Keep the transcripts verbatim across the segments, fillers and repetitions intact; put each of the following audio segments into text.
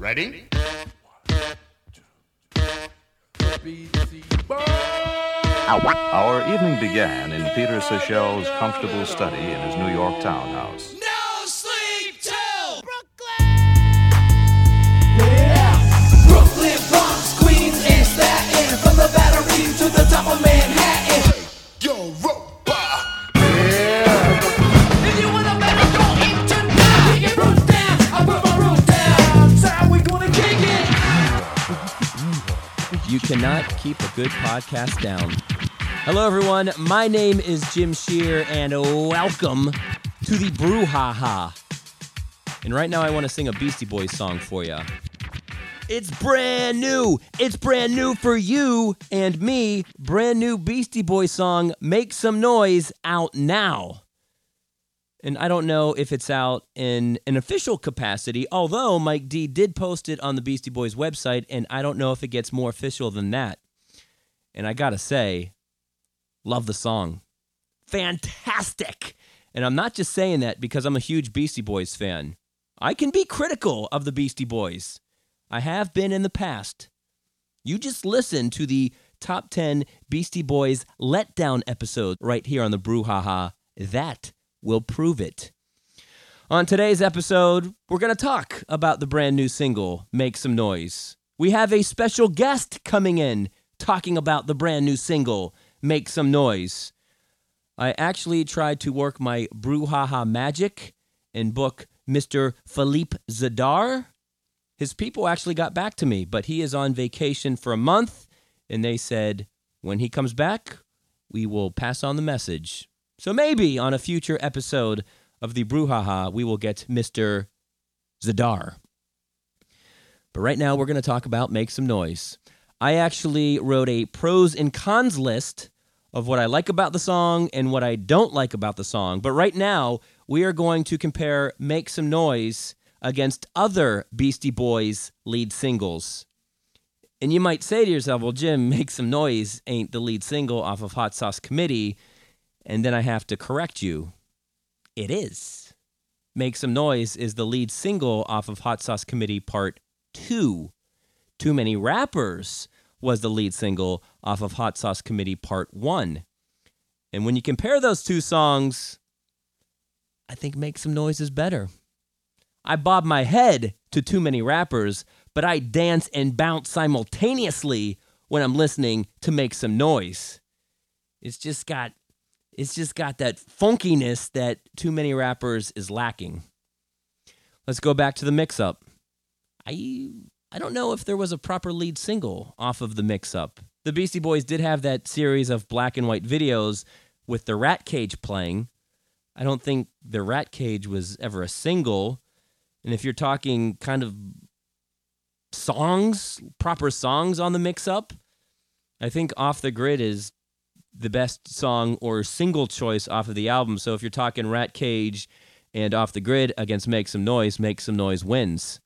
Ready? Our evening began in Peter Seychelles' comfortable study in his New York townhouse. No sleep till Brooklyn! Yeah! Brooklyn, Bronx, Queens, and Staten, from the Battery to the top of Manhattan. Europa! If you want a better go in tonight, kick it roof down, I put my roof down. That's how we gonna kick it. You cannot keep a good podcast down. Hello, everyone. My name is Jim Shear, and welcome to the Brouhaha. And right now, I want to sing a Beastie Boys song for you. It's brand new. It's brand new for you and me. Brand new Beastie Boys song, Make Some Noise, out now. And I don't know if it's out in an official capacity, although Mike D did post it on the Beastie Boys website, and I don't know if it gets more official than that. And I gotta say, love the song. Fantastic! And I'm not just saying that because I'm a huge Beastie Boys fan. I can be critical of the Beastie Boys. I have been in the past. You just listen to the top ten Beastie Boys letdown episode right here on the Brouhaha. That will prove it. On today's episode, we're going to talk about the brand new single, Make Some Noise. We have a special guest coming in talking about the brand new single, Make Some Noise. I actually tried to work my Brouhaha magic and book Mister Philippe Zadar. His people actually got back to me, but he is on vacation for a month, and they said when he comes back, we will pass on the message. So maybe on a future episode of the Brouhaha, we will get Mister Zadar. But right now, we're going to talk about Make Some Noise. I actually wrote a pros and cons list of what I like about the song and what I don't like about the song. But right now, we are going to compare Make Some Noise against other Beastie Boys lead singles. And you might say to yourself, well, Jim, Make Some Noise ain't the lead single off of Hot Sauce Committee. And then I have to correct you. It is. Make Some Noise is the lead single off of Hot Sauce Committee Part two. Too Many Rappers was the lead single off of Hot Sauce Committee Part one. And when you compare those two songs, I think Make Some Noise is better. I bob my head to Too Many Rappers, but I dance and bounce simultaneously when I'm listening to Make Some Noise. It's just got... It's just got that funkiness that Too Many Rappers is lacking. Let's go back to the mix-up. I I don't know if there was a proper lead single off of the mix-up. The Beastie Boys did have that series of black and white videos with the Rat Cage playing. I don't think the Rat Cage was ever a single. And if you're talking kind of songs, proper songs on the mix-up, I think Off the Grid is the best song or single choice off of the album. So if you're talking Rat Cage and Off the Grid against Make Some Noise, Make Some Noise wins.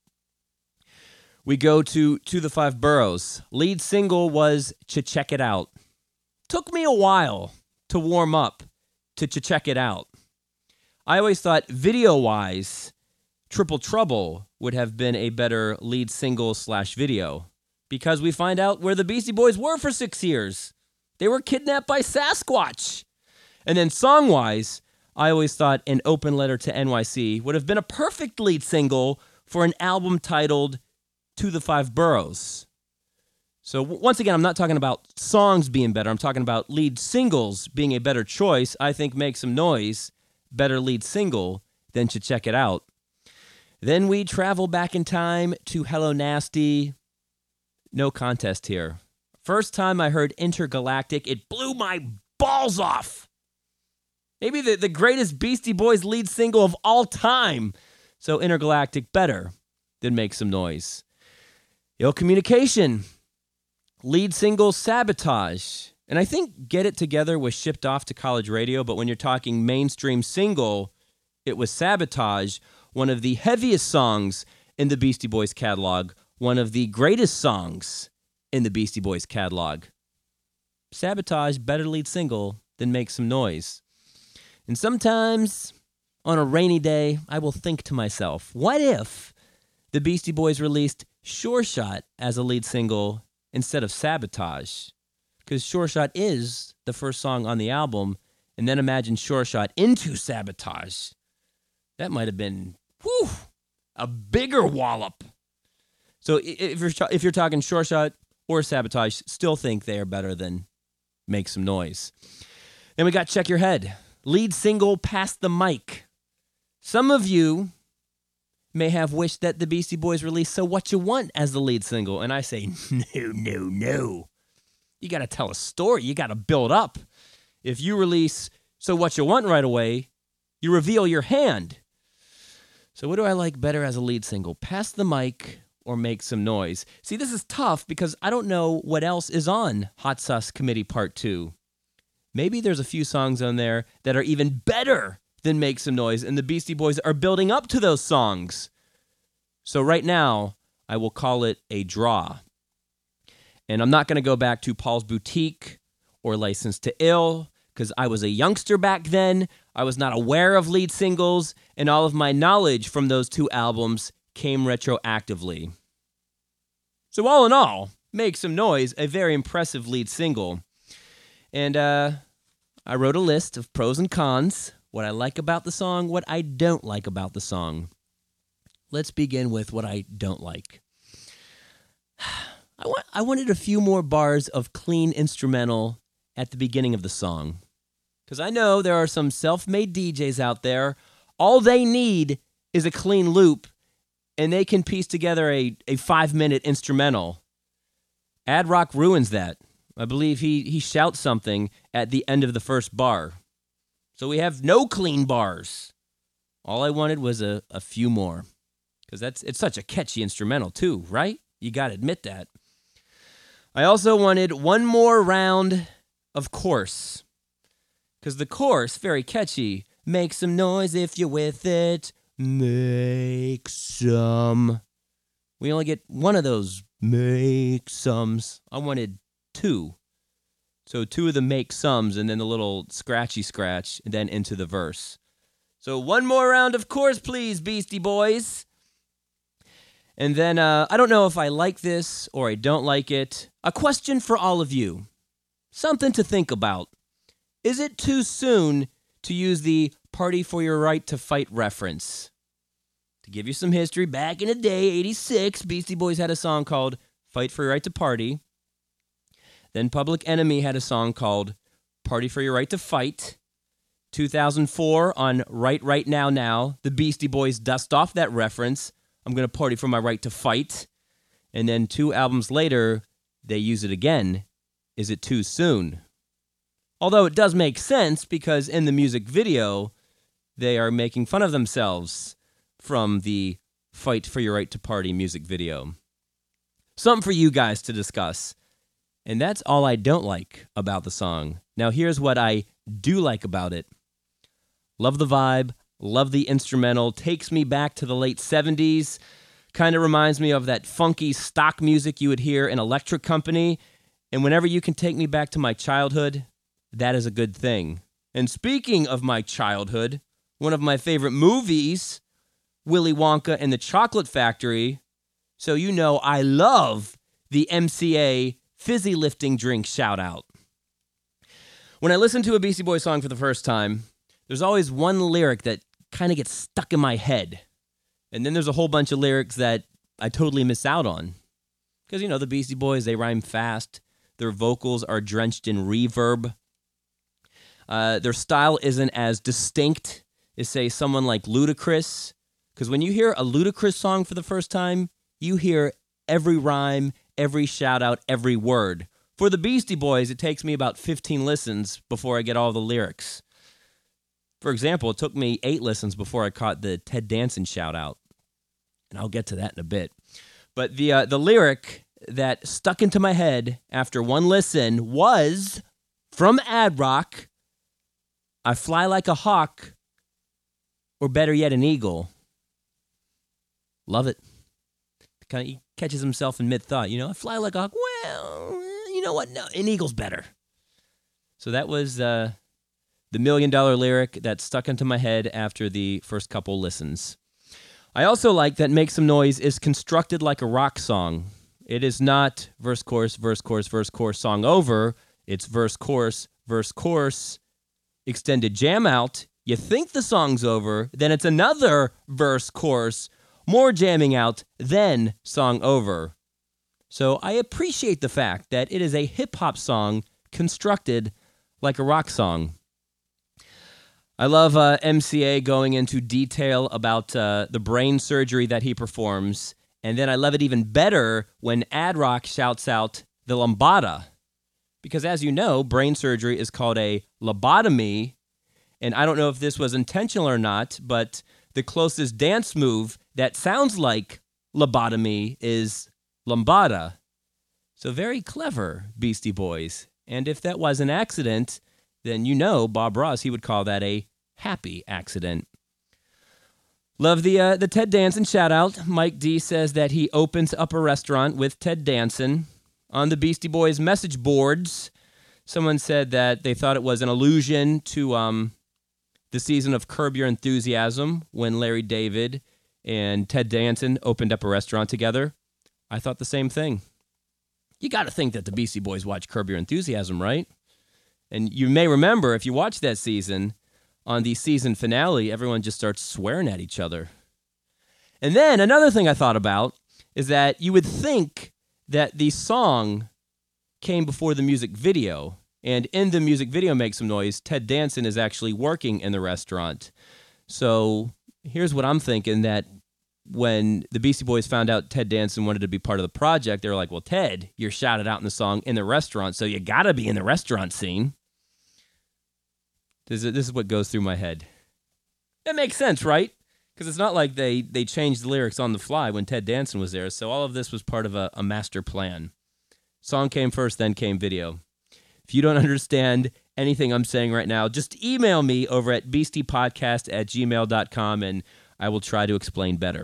We go to To the Five Boroughs. Lead single was Ch-Check It Out. Took me a while to warm up to Ch-Check It Out. I always thought video-wise, Triple Trouble would have been a better lead single slash video because we find out where the Beastie Boys were for six years. They were kidnapped by Sasquatch. And then song-wise, I always thought An Open Letter to N Y C would have been a perfect lead single for an album titled To the Five Boroughs. So w- once again, I'm not talking about songs being better. I'm talking about lead singles being a better choice. I think Make Some Noise, better lead single than Ch-Check It Out. Then we travel back in time to Hello Nasty. No contest here. First time I heard Intergalactic, it blew my balls off. Maybe the, the greatest Beastie Boys lead single of all time. So Intergalactic better than Make Some Noise. Ill Communication, lead single Sabotage. And I think Get It Together was shipped off to college radio, but when you're talking mainstream single, it was Sabotage, one of the heaviest songs in the Beastie Boys catalog, one of the greatest songs in the Beastie Boys catalog. Sabotage, better lead single than Make Some Noise. And sometimes, on a rainy day, I will think to myself, what if the Beastie Boys released Sure Shot as a lead single instead of Sabotage. Because Sure Shot is the first song on the album, and then imagine Sure Shot into Sabotage. That might have been, whew, a bigger wallop. So if you're, if you're talking Sure Shot or Sabotage, still think they are better than Make Some Noise. Then we got Check Your Head. Lead single, Pass the Mic. Some of you may have wished that the Beastie Boys release So What You Want as the lead single, and I say, no, no, no. You got to tell a story. You got to build up. If you release So What You Want right away, you reveal your hand. So what do I like better as a lead single? Pass the Mic or Make Some Noise? See, this is tough because I don't know what else is on Hot Sauce Committee Part two. Maybe there's a few songs on there that are even better than Make Some Noise, and the Beastie Boys are building up to those songs. So right now, I will call it a draw. And I'm not going to go back to Paul's Boutique or License to Ill, because I was a youngster back then. I was not aware of lead singles, and all of my knowledge from those two albums came retroactively. So all in all, Make Some Noise, a very impressive lead single. And uh, I wrote a list of pros and cons, what I like about the song, what I don't like about the song. Let's begin with what I don't like. I, want, I wanted a few more bars of clean instrumental at the beginning of the song. Because I know there are some self-made D Js out there. All they need is a clean loop, and they can piece together a, a five-minute instrumental. Ad Rock ruins that. I believe he, he shouts something at the end of the first bar. So we have no clean bars. All I wanted was a, a few more. Because that's it's such a catchy instrumental too, right? You got to admit that. I also wanted one more round of chorus. Because the chorus, very catchy. Make some noise if you're with it. Make some. We only get one of those make sums. I wanted two. So two of the make sums and then the little scratchy scratch and then into the verse. So one more round of chorus, please, Beastie Boys. And then uh, I don't know if I like this or I don't like it. A question for all of you. Something to think about. Is it too soon to use the Party for Your Right to Fight reference? To give you some history, back in the day, eighty-six, Beastie Boys had a song called Fight for Your Right to Party. Then Public Enemy had a song called Party for Your Right to Fight. two thousand four, on Right Right Now Now, the Beastie Boys dust off that reference. I'm going to party for my right to fight. And then two albums later, they use it again. Is it too soon? Although it does make sense because in the music video, they are making fun of themselves from the Fight for Your Right to Party music video. Something for you guys to discuss. And that's all I don't like about the song. Now here's what I do like about it. Love the vibe, love the instrumental, takes me back to the late seventies, kind of reminds me of that funky stock music you would hear in Electric Company, and whenever you can take me back to my childhood, that is a good thing. And speaking of my childhood, one of my favorite movies, Willy Wonka and the Chocolate Factory, so you know I love the M C A fizzy lifting drink shout out. When I listen to a Beastie Boys song for the first time, there's always one lyric that kind of gets stuck in my head. And then there's a whole bunch of lyrics that I totally miss out on. Because, you know, the Beastie Boys, they rhyme fast. Their vocals are drenched in reverb. Uh, their style isn't as distinct as, say, someone like Ludacris. Because when you hear a Ludacris song for the first time, you hear every rhyme, every shout-out, every word. For the Beastie Boys, it takes me about fifteen listens before I get all the lyrics. For example, it took me eight listens before I caught the Ted Danson shout-out. And I'll get to that in a bit. But the uh, the lyric that stuck into my head after one listen was from Ad Rock, I fly like a hawk, or better yet, an eagle. Love it. Kind of, he catches himself in mid-thought. You know, I fly like a hawk. Well, you know what? No, an eagle's better. So that was uh, the million-dollar lyric that stuck into my head after the first couple listens. I also like that Make Some Noise is constructed like a rock song. It is not verse, chorus, verse, chorus, verse, chorus, song over. It's verse, chorus, verse, chorus, extended jam out. You think the song's over, then it's another verse, chorus, more jamming out, then song over. So I appreciate the fact that it is a hip-hop song constructed like a rock song. I love uh, M C A going into detail about uh, the brain surgery that he performs, and then I love it even better when Ad Rock shouts out the lambada, because as you know, brain surgery is called a lobotomy, and I don't know if this was intentional or not, but the closest dance move that sounds like lobotomy is lambada. So very clever, Beastie Boys. And if that was an accident, then you know Bob Ross, he would call that a happy accident. Love the uh, the Ted Danson shout out. Mike D says that he opens up a restaurant with Ted Danson. On the Beastie Boys message boards, someone said that they thought it was an allusion to um, the season of Curb Your Enthusiasm when Larry David and Ted Danson opened up a restaurant together. I thought the same thing. You got to think that the Beastie Boys watch Curb Your Enthusiasm, right? And you may remember, if you watched that season, on the season finale, everyone just starts swearing at each other. And then another thing I thought about is that you would think that the song came before the music video. And in the music video, Make Some Noise, Ted Danson is actually working in the restaurant. So here's what I'm thinking, that when the Beastie Boys found out Ted Danson wanted to be part of the project, they were like, well, Ted, you're shouted out in the song in the restaurant, so you got to be in the restaurant scene. This is, this is what goes through my head. That makes sense, right? Because it's not like they, they changed the lyrics on the fly when Ted Danson was there, so all of this was part of a, a master plan. Song came first, then came video. If you don't understand anything I'm saying right now, just email me over at beastiepodcast at gmail dot com, and I will try to explain better.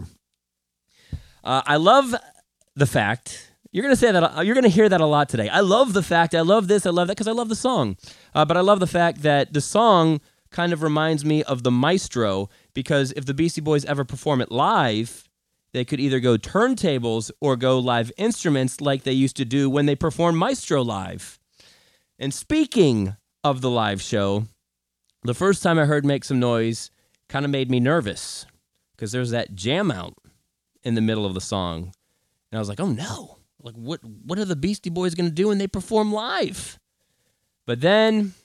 Uh, I love the fact, you're going to say that, you're going to hear that a lot today. I love the fact, I love this, I love that, because I love the song. Uh, but I love the fact that the song kind of reminds me of the Maestro, because if the Beastie Boys ever perform it live, they could either go turntables or go live instruments like they used to do when they performed Maestro live. And speaking of the live show, the first time I heard Make Some Noise kind of made me nervous, because there's that jam out in the middle of the song. And I was like, oh no, like what what are the Beastie Boys going to do when they perform live? But then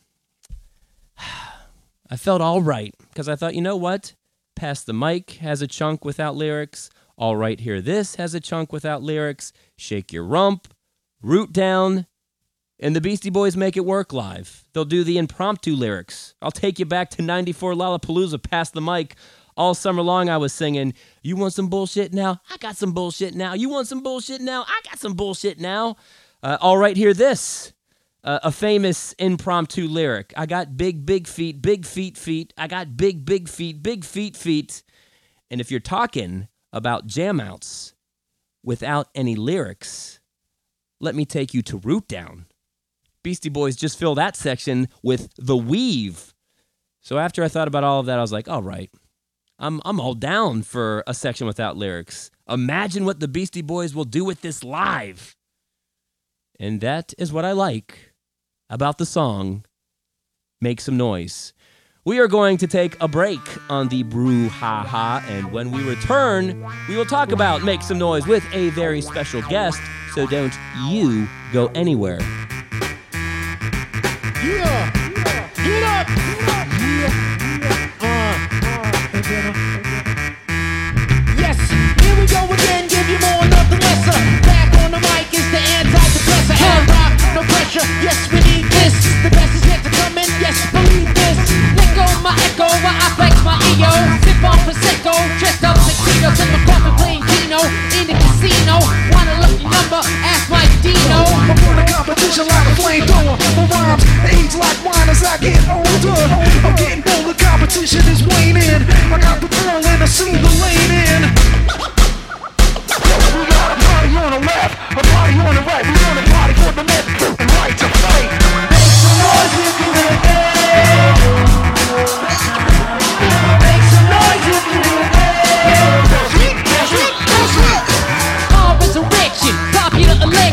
I felt all right, because I thought, you know what? Pass the Mic has a chunk without lyrics. All Right Hear This has a chunk without lyrics. Shake Your Rump, Root Down, and the Beastie Boys make it work live. They'll do the impromptu lyrics. I'll take you back to ninety-four Lollapalooza, Pass the Mic. All summer long I was singing, you want some bullshit now? I got some bullshit now. You want some bullshit now? I got some bullshit now. Uh, all Right Hear This, uh, a famous impromptu lyric. I got big, big feet, big feet, feet. I got big, big feet, big feet, feet. And if you're talking about jam outs without any lyrics, let me take you to Root Down. Beastie Boys just fill that section with The Weave. So after I thought about all of that, I was like, all right, I'm I'm all down for a section without lyrics. Imagine what the Beastie Boys will do with this live. And that is what I like about the song Make Some Noise. We are going to take a break on the Brouhaha, and when we return, we will talk about Make Some Noise with a very special guest, so don't you go anywhere. Yeah, yeah, get up, yeah, yeah, uh, uh, yes, here we go again, give you more, nothing lesser. Back on the mic is the antidepressant. Hand rock, no pressure, yes, we need this. The best is yet to come in, yes, believe this. Let go my echo, while I flex my E O. Sip on Prosecco, dressed up tuxedos in my coffin playing Keno. In the casino, want a lucky number, ask my Dino. Before the competition like a flamethrower, my rhymes age like wine as I get older. I'm getting bolder, competition is waning. I got the ball and I see the lane in. We got a party on the left, a party on the right. We want a party for the left and right to fight. Make some noise if you do it. Make some noise if you do it.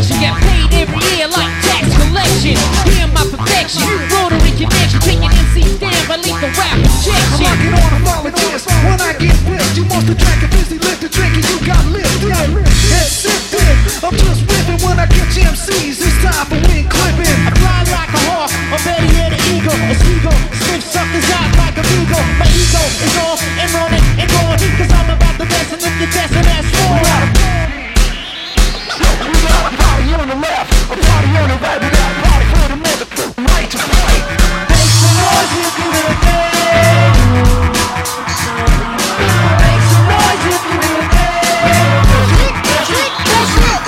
selection. Get paid every year like tax collection. Hear my perfection, rotary connection. Taking M Cs down by lethal rap I'm injection. knocking on apologists when I get pissed. You must have drank a busy lift to drink and you got lifted. Head sifted. I'm just ripping when I catch M Cs. It's time for wing clipping. I fly like a hawk, or better yet an eagle, a seagull. Sniff suckers out like a beagle. My ego is off and running and going, cause I'm about the best, and if you're testing, that's more. We got a party on the left, a party on the right. We got a party for the mother right to right. Make some noise if you do it bad. Make some noise if you do it bad. That's it.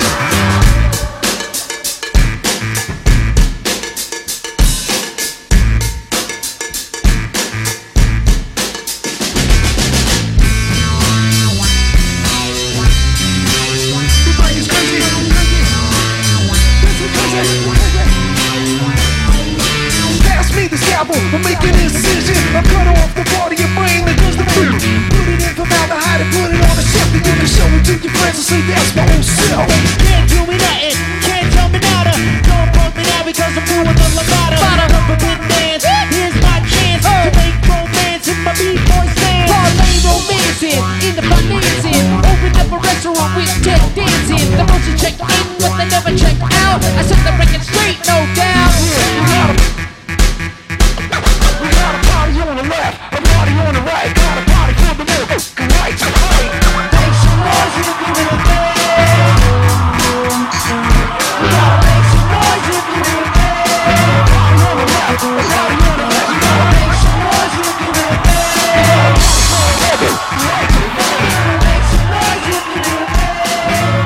Everybody's crazy. Pass me the scalpel, I'm making an incision. I cut off the part of your brain that does the food. Put it in formaldehyde and put it on a shelf. And you can show it to your friends and say that's my own self. Can't do me nothing, can't tell me nada. Don't punk me now because I'm doing the Lombardo. The forbidden dance, here's my chance to make romance in my B-boy stand. Parlay romancing, in the financing. Open up a restaurant with Ted dancing. The motion check in, but they never check out. I set the record straight, no doubt. We got a, we got a party on the left, a party on the right. Got a party for the middle, right to right. Make some noise if you do it bad. We gotta make some noise if you do it bad. Party on the left, a party on the right. We gotta make some noise if you do it bad. Make some noise if you do it bad.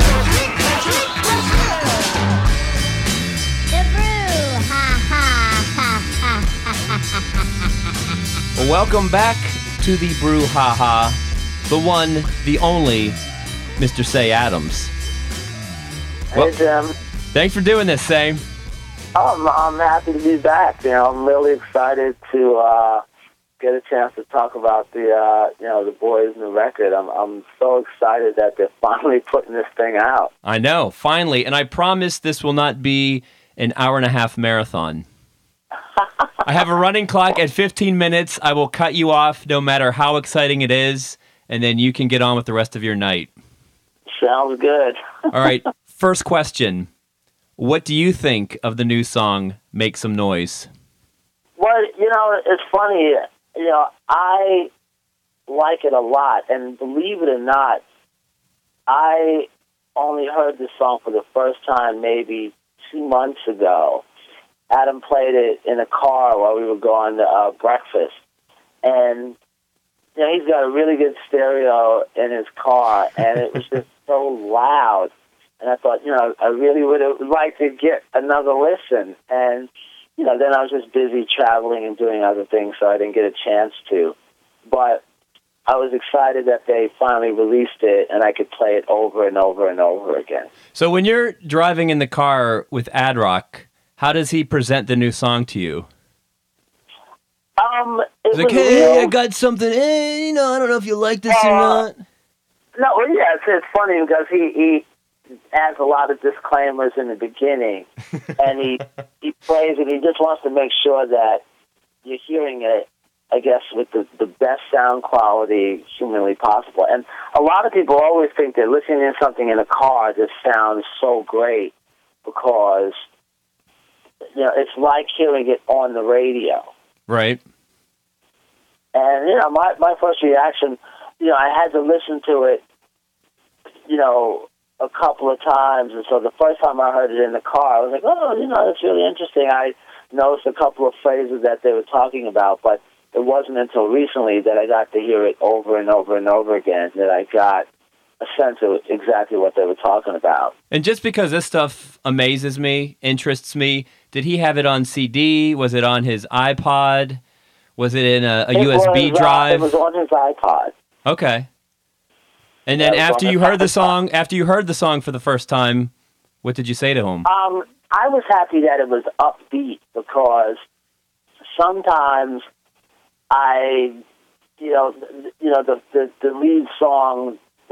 The Brew, ha ha ha ha ha. Well, welcome back to the Brew Ha Ha, the one, the only, Mister Say Adams. Well, Hey, Jim. thanks for doing this, Say. I'm, I'm happy to be back. You know, I'm really excited to uh, get a chance to talk about the, uh, you know, the boys' new record. I'm, I'm so excited that they're finally putting this thing out. I know, finally, and I promise this will not be an hour and a half marathon. I have a running clock at fifteen minutes. I will cut you off no matter how exciting it is, and then you can get on with the rest of your night. Sounds good. All right, first question. What do you think of the new song, Make Some Noise? Well, you know, it's funny. You know, I like it a lot, and believe it or not, I only heard this song for the first time maybe two months ago. Adam played it in a car while we were going to uh, breakfast, and you know, he's got a really good stereo in his car, and it was just so loud. And I thought, you know, I really would have liked to get another listen. And, you know, then I was just busy traveling and doing other things, so I didn't get a chance to. But I was excited that they finally released it, and I could play it over and over and over again. So when you're driving in the car with Ad-Rock, how does he present the new song to you? Um, it He's like, was hey, real- I got something. Hey, you know, I don't know if you like this or Uh, not. No, well, yeah, it's, it's funny because he, he adds a lot of disclaimers in the beginning, and he he plays it. He just wants to make sure that you're hearing it, I guess, with the, the best sound quality humanly possible. And a lot of people always think that listening to something in a car just sounds so great because, you know, it's like hearing it on the radio. Right. And, you know, my, my first reaction, you know, I had to listen to it, you know, a couple of times. And so the first time I heard it in the car, I was like, oh, you know, that's really interesting. I noticed a couple of phrases that they were talking about, but it wasn't until recently that I got to hear it over and over and over again that I got a sense of exactly what they were talking about. And just because this stuff amazes me, interests me, did he have it on C D? Was it on his iPod? Was it in a, a It U S B was, uh, drive? it was on his iPod. Okay. And then Yeah, it was after on you his heard the iPod. song, after you heard the song for the first time, what did you say to him? Um, I was happy that it was upbeat because sometimes I, you know, th- you know, the, the the lead song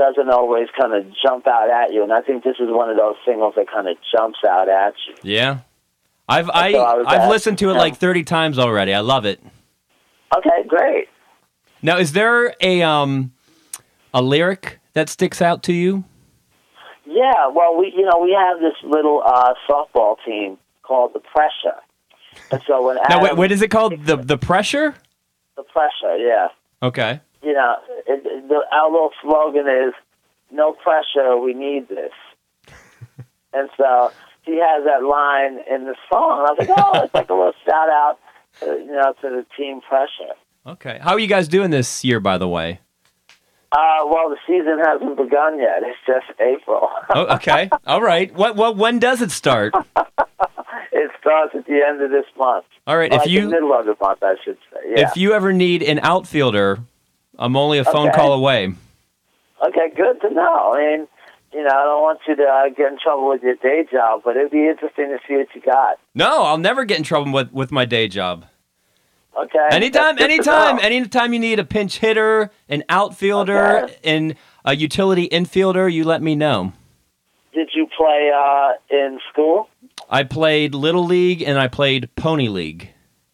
doesn't always kind of jump out at you. And I think this is one of those singles that kind of jumps out at you. Yeah. I've I, So I was I've at- listened to it like thirty times already. I love it. Okay, great. Now, is there a um a lyric that sticks out to you? Yeah, well, we you know we have this little uh, softball team called the Pressure, and so when Now, Adam, wait, what is it called? The the pressure? the Pressure, yeah, Okay. you know, it, it, the, our little slogan is "No pressure, we need this," and so he has that line in the song. And I was like, oh, it's like a little shout out, to, you know, to the team Pressure. Okay. How are you guys doing this year, by the way? Uh, well, the season hasn't begun yet. It's just April. Oh, okay. All right. What what when does it start? It starts at the end of this month. All right. Like If you the middle of the month, I should say. Yeah. if you ever need an outfielder, I'm only a phone Okay. call away. Okay, good to know. I mean, you know, I don't want you to uh, get in trouble with your day job, but it'd be interesting to see what you got. No, I'll never get in trouble with, with my day job. Okay. Anytime, That's good to anytime, know. anytime you need a pinch hitter, an outfielder, Okay. and a utility infielder, you let me know. Did you play uh, in school? I played Little League and I played Pony League.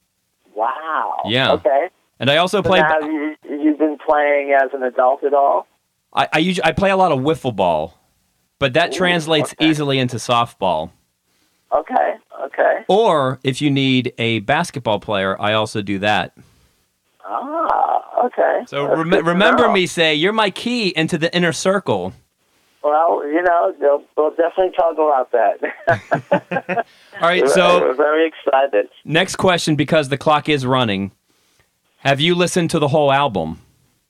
Wow. Yeah. Okay. And I also So played. now have you, you've been playing as an adult at all? I I, usually, I play a lot of wiffle ball, but that Ooh, translates okay. easily into softball. Okay. Okay. Or if you need a basketball player, I also do that. Ah, okay. So That's rem- good to remember know. me say, you're my key into the inner circle. Well, you know, they'll, we'll definitely talk about that. All right, We're- so we're very excited. next question, because the clock is running. Have you listened to the whole album?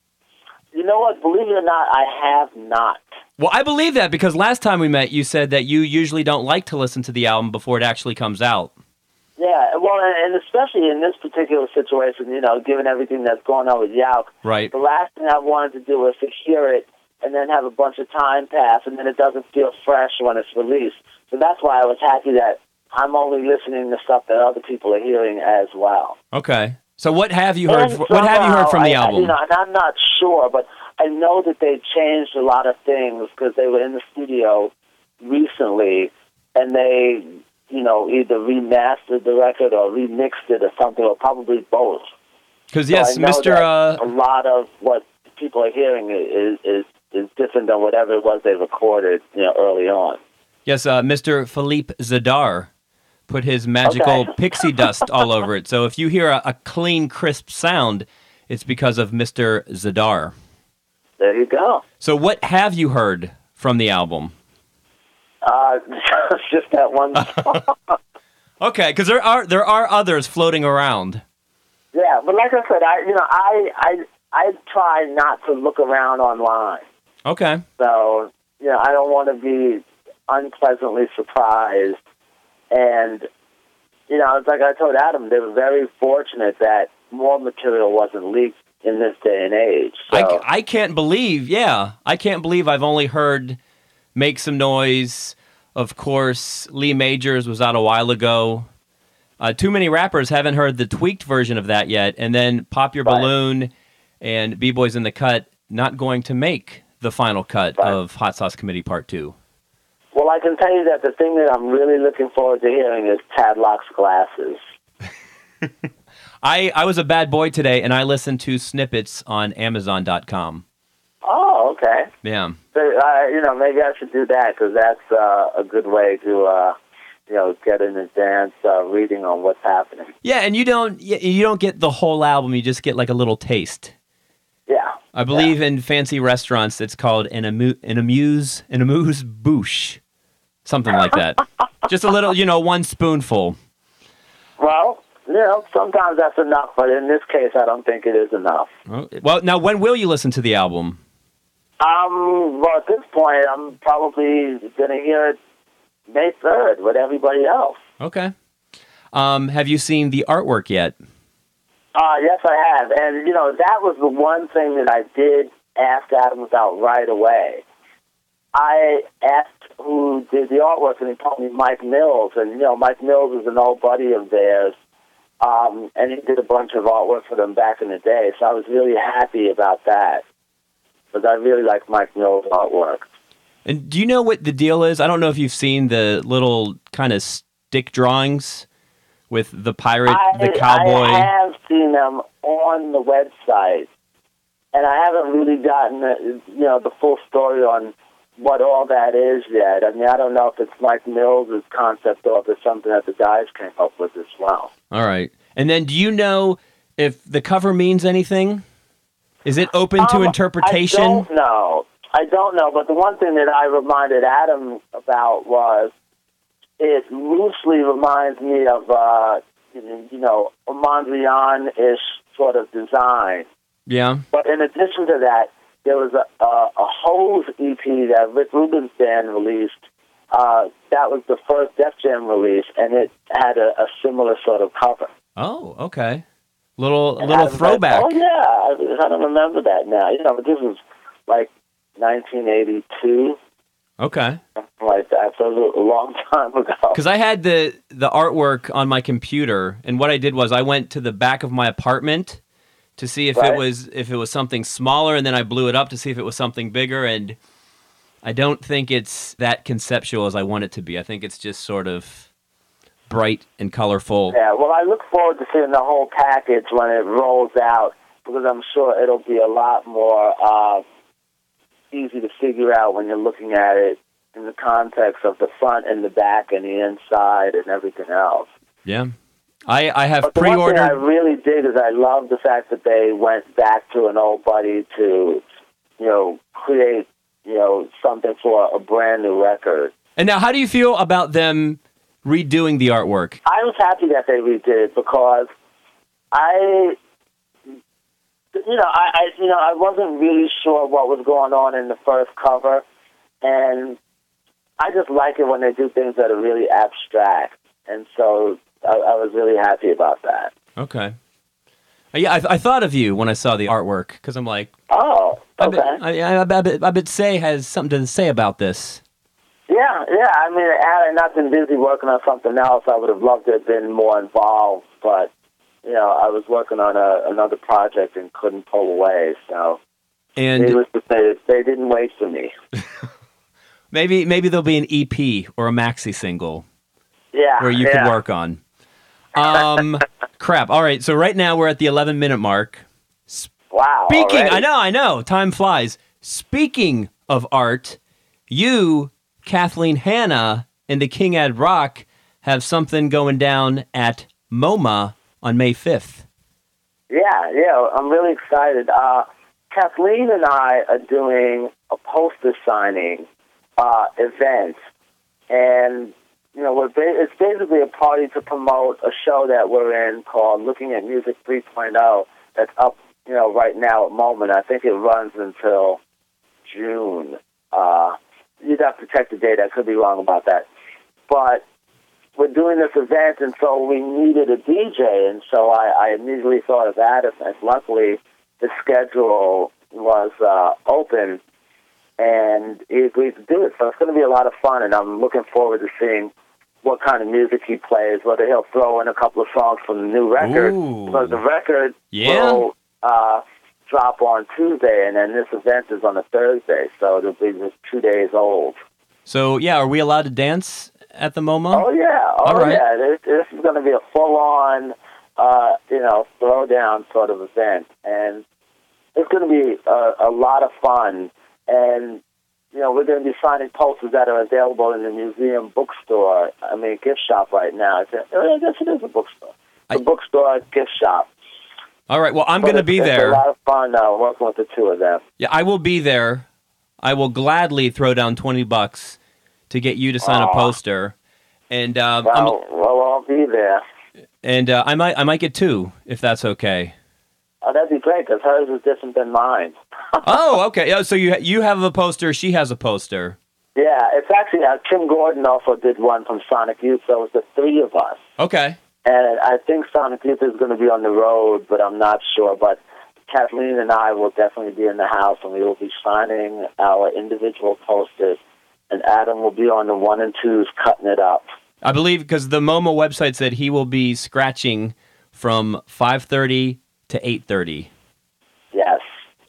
You know what? Believe it or not, I have not. Well, I believe that because last time we met, you said that you usually don't like to listen to the album before it actually comes out. Yeah, well, and and especially in this particular situation, you know, given everything that's going on with Yauk, Right. the last thing I wanted to do was to hear it and then have a bunch of time pass, and then it doesn't feel fresh when it's released. So that's why I was happy that I'm only listening to stuff that other people are hearing as well. Okay. So what have you heard? And What have you heard somehow, from the I- I- album? You know, and I'm not sure, but I know that they changed a lot of things because they were in the studio recently, and they, you know, either remastered the record or remixed it or something, or probably both. Because So yes, I know Mister that Uh, a lot of what people are hearing is is is different than whatever it was they recorded, you know, early on. yes, uh, Mister Philippe Zadar put his magical Okay. pixie dust all over it. So if you hear a, a clean, crisp sound, it's because of Mister Zadar. There you go. So what have you heard from the album? Uh, just that one song. Okay, because there are there are others floating around. Yeah, but like I said, I you know I I I try not to look around online. Okay. So, you know, I don't want to be unpleasantly surprised. And, you know, it's like I told Adam, they were very fortunate that more material wasn't leaked in this day and age. So, I, I can't believe, yeah, I can't believe I've only heard Make Some Noise. Of course, Lee Majors was out a while ago. Uh, too many rappers haven't heard the tweaked version of that yet. And then Pop Your Right. Balloon and B-Boys in the Cut not going to make the final cut Right. of Hot Sauce Committee Part two. well, I can tell you that the thing that I'm really looking forward to hearing is Tadlock's Glasses. I, I was a bad boy today, and I listened to snippets on Amazon dot com. Oh, okay. Yeah. So, uh, you know, maybe I should do that because that's uh, a good way to, uh, you know, get an advance uh, reading on what's happening. Yeah, and you don't y- you don't get the whole album. You just get like a little taste. Yeah. I believe in fancy restaurants, it's called an, amu- an amuse an amuse bouche, something like that. Just a little, you know, one spoonful. Well, you know, sometimes that's enough, but in this case, I don't think it is enough. Well, now when will you listen to the album? Um, well, at this point, I'm probably going to hear it May third with everybody else. Okay. Um, have you seen the artwork yet? Uh, yes, I have. And, you know, that was the one thing that I did ask Adam about right away. I asked who did the artwork, and he told me Mike Mills. And, you know, Mike Mills is an old buddy of theirs, um, and he did a bunch of artwork for them back in the day. So I was really happy about that. because I really like Mike Mills' artwork. And do you know what the deal is? I don't know if you've seen the little kind of stick drawings with the pirate, I, the cowboy. I have seen them on the website, and I haven't really gotten the, you know, the full story on what all that is yet. I mean, I don't know if it's Mike Mills' concept or if it's something that the guys came up with as well. All right. And then do you know if the cover means anything? Is it open to Um, interpretation? I don't know. I don't know, but the one thing that I reminded Adam about was it loosely reminds me of, uh, you know, a Mondrian-ish sort of design. Yeah. But in addition to that, there was a, a, a Hose E P that Rick Rubin's band released. Uh, that was the first Def Jam release, and it had a, a similar sort of cover. Oh, okay. Little And little Adam's throwback. Like, oh, yeah, I, I don't remember that now. You know, but this was like nineteen eighty-two. Okay. Something like that. So it was a long time ago. Because I had the, the artwork on my computer, and what I did was I went to the back of my apartment to see if Right. it was if it was something smaller, and then I blew it up to see if it was something bigger, and I don't think it's that conceptual as I want it to be. I think it's just sort of bright and colorful. Yeah, well, I look forward to seeing the whole package when it rolls out, because I'm sure it'll be a lot more uh, easy to figure out when you're looking at it in the context of the front and the back and the inside and everything else. Yeah. I, I have But the one thing I pre-ordered... really did is I love the fact that they went back to an old buddy to, you know, create, you know, something for a brand new record. And now, how do you feel about them redoing the artwork? I was happy that they redid it because I, you know, I, I, you know, I wasn't really sure what was going on in the first cover, and I just like it when they do things that are really abstract, and so I, I was really happy about that. Okay. Uh, Yeah, I, I thought of you when I saw the artwork, because I'm like, Oh, I okay. bet, I, I, I, bet, I bet Say has something to say about this. Yeah, yeah. I mean, had I not been busy working on something else, I would have loved to have been more involved. But, you know, I was working on a, another project and couldn't pull away. So, And needless to say, they didn't wait for me. maybe maybe there'll be an E P or a maxi single Yeah, where you yeah. can work on. Um, crap. All right, so right now we're at the eleven minute mark. Wow. Speaking, already? I know, I know, time flies. Speaking of art, you, Kathleen Hanna, and the King Ad Rock have something going down at MoMA on May fifth. Yeah, yeah. I'm really excited. Uh, Kathleen and I are doing a poster signing uh, event, and you know, we're ba- it's basically a party to promote a show that we're in called Looking at Music three point oh that's up, you know, right now at MoMA. I think it runs until June. Uh, you'd have to check the date. I could be wrong about that. But we're doing this event, and so we needed a D J, and so I, I immediately thought of Adam, and luckily the schedule was uh, open, and he agreed to do it. So it's going to be a lot of fun, and I'm looking forward to seeing what kind of music he plays, whether he'll throw in a couple of songs from the new record, Ooh. because the record Yeah. will uh, drop on Tuesday, and then this event is on a Thursday, so it'll be just two days old. So, yeah, are we allowed to dance at the MoMA? Oh, yeah. Oh, All right. yeah. This, this is going to be a full-on, uh, you know, throwdown sort of event, and it's going to be a, a lot of fun, and you know, we're going to be signing posters that are available in the museum bookstore. I mean, gift shop right now. It's a, I guess it is a bookstore. It's a I- bookstore gift shop. All right, well, I'm But going to it's- be it's there. a lot of fun uh, working with the two of them. Yeah, I will be there. I will gladly throw down twenty bucks to get you to sign a Aw. poster. And um, I'm, Well, well, I'll be there. and uh, I might I might get two if that's okay. Oh, that'd be great, because hers is different than mine. Oh, okay. Yeah, so you you have a poster, she has a poster. Yeah, it's actually, uh, Kim Gordon also did one from Sonic Youth, so it's the three of us. Okay. And I think Sonic Youth is going to be on the road, but I'm not sure. But Kathleen and I will definitely be in the house, and we will be signing our individual posters. And Adam will be on the one and twos cutting it up. I believe because the MoMA website said he will be scratching from five thirty to eight thirty. Yes.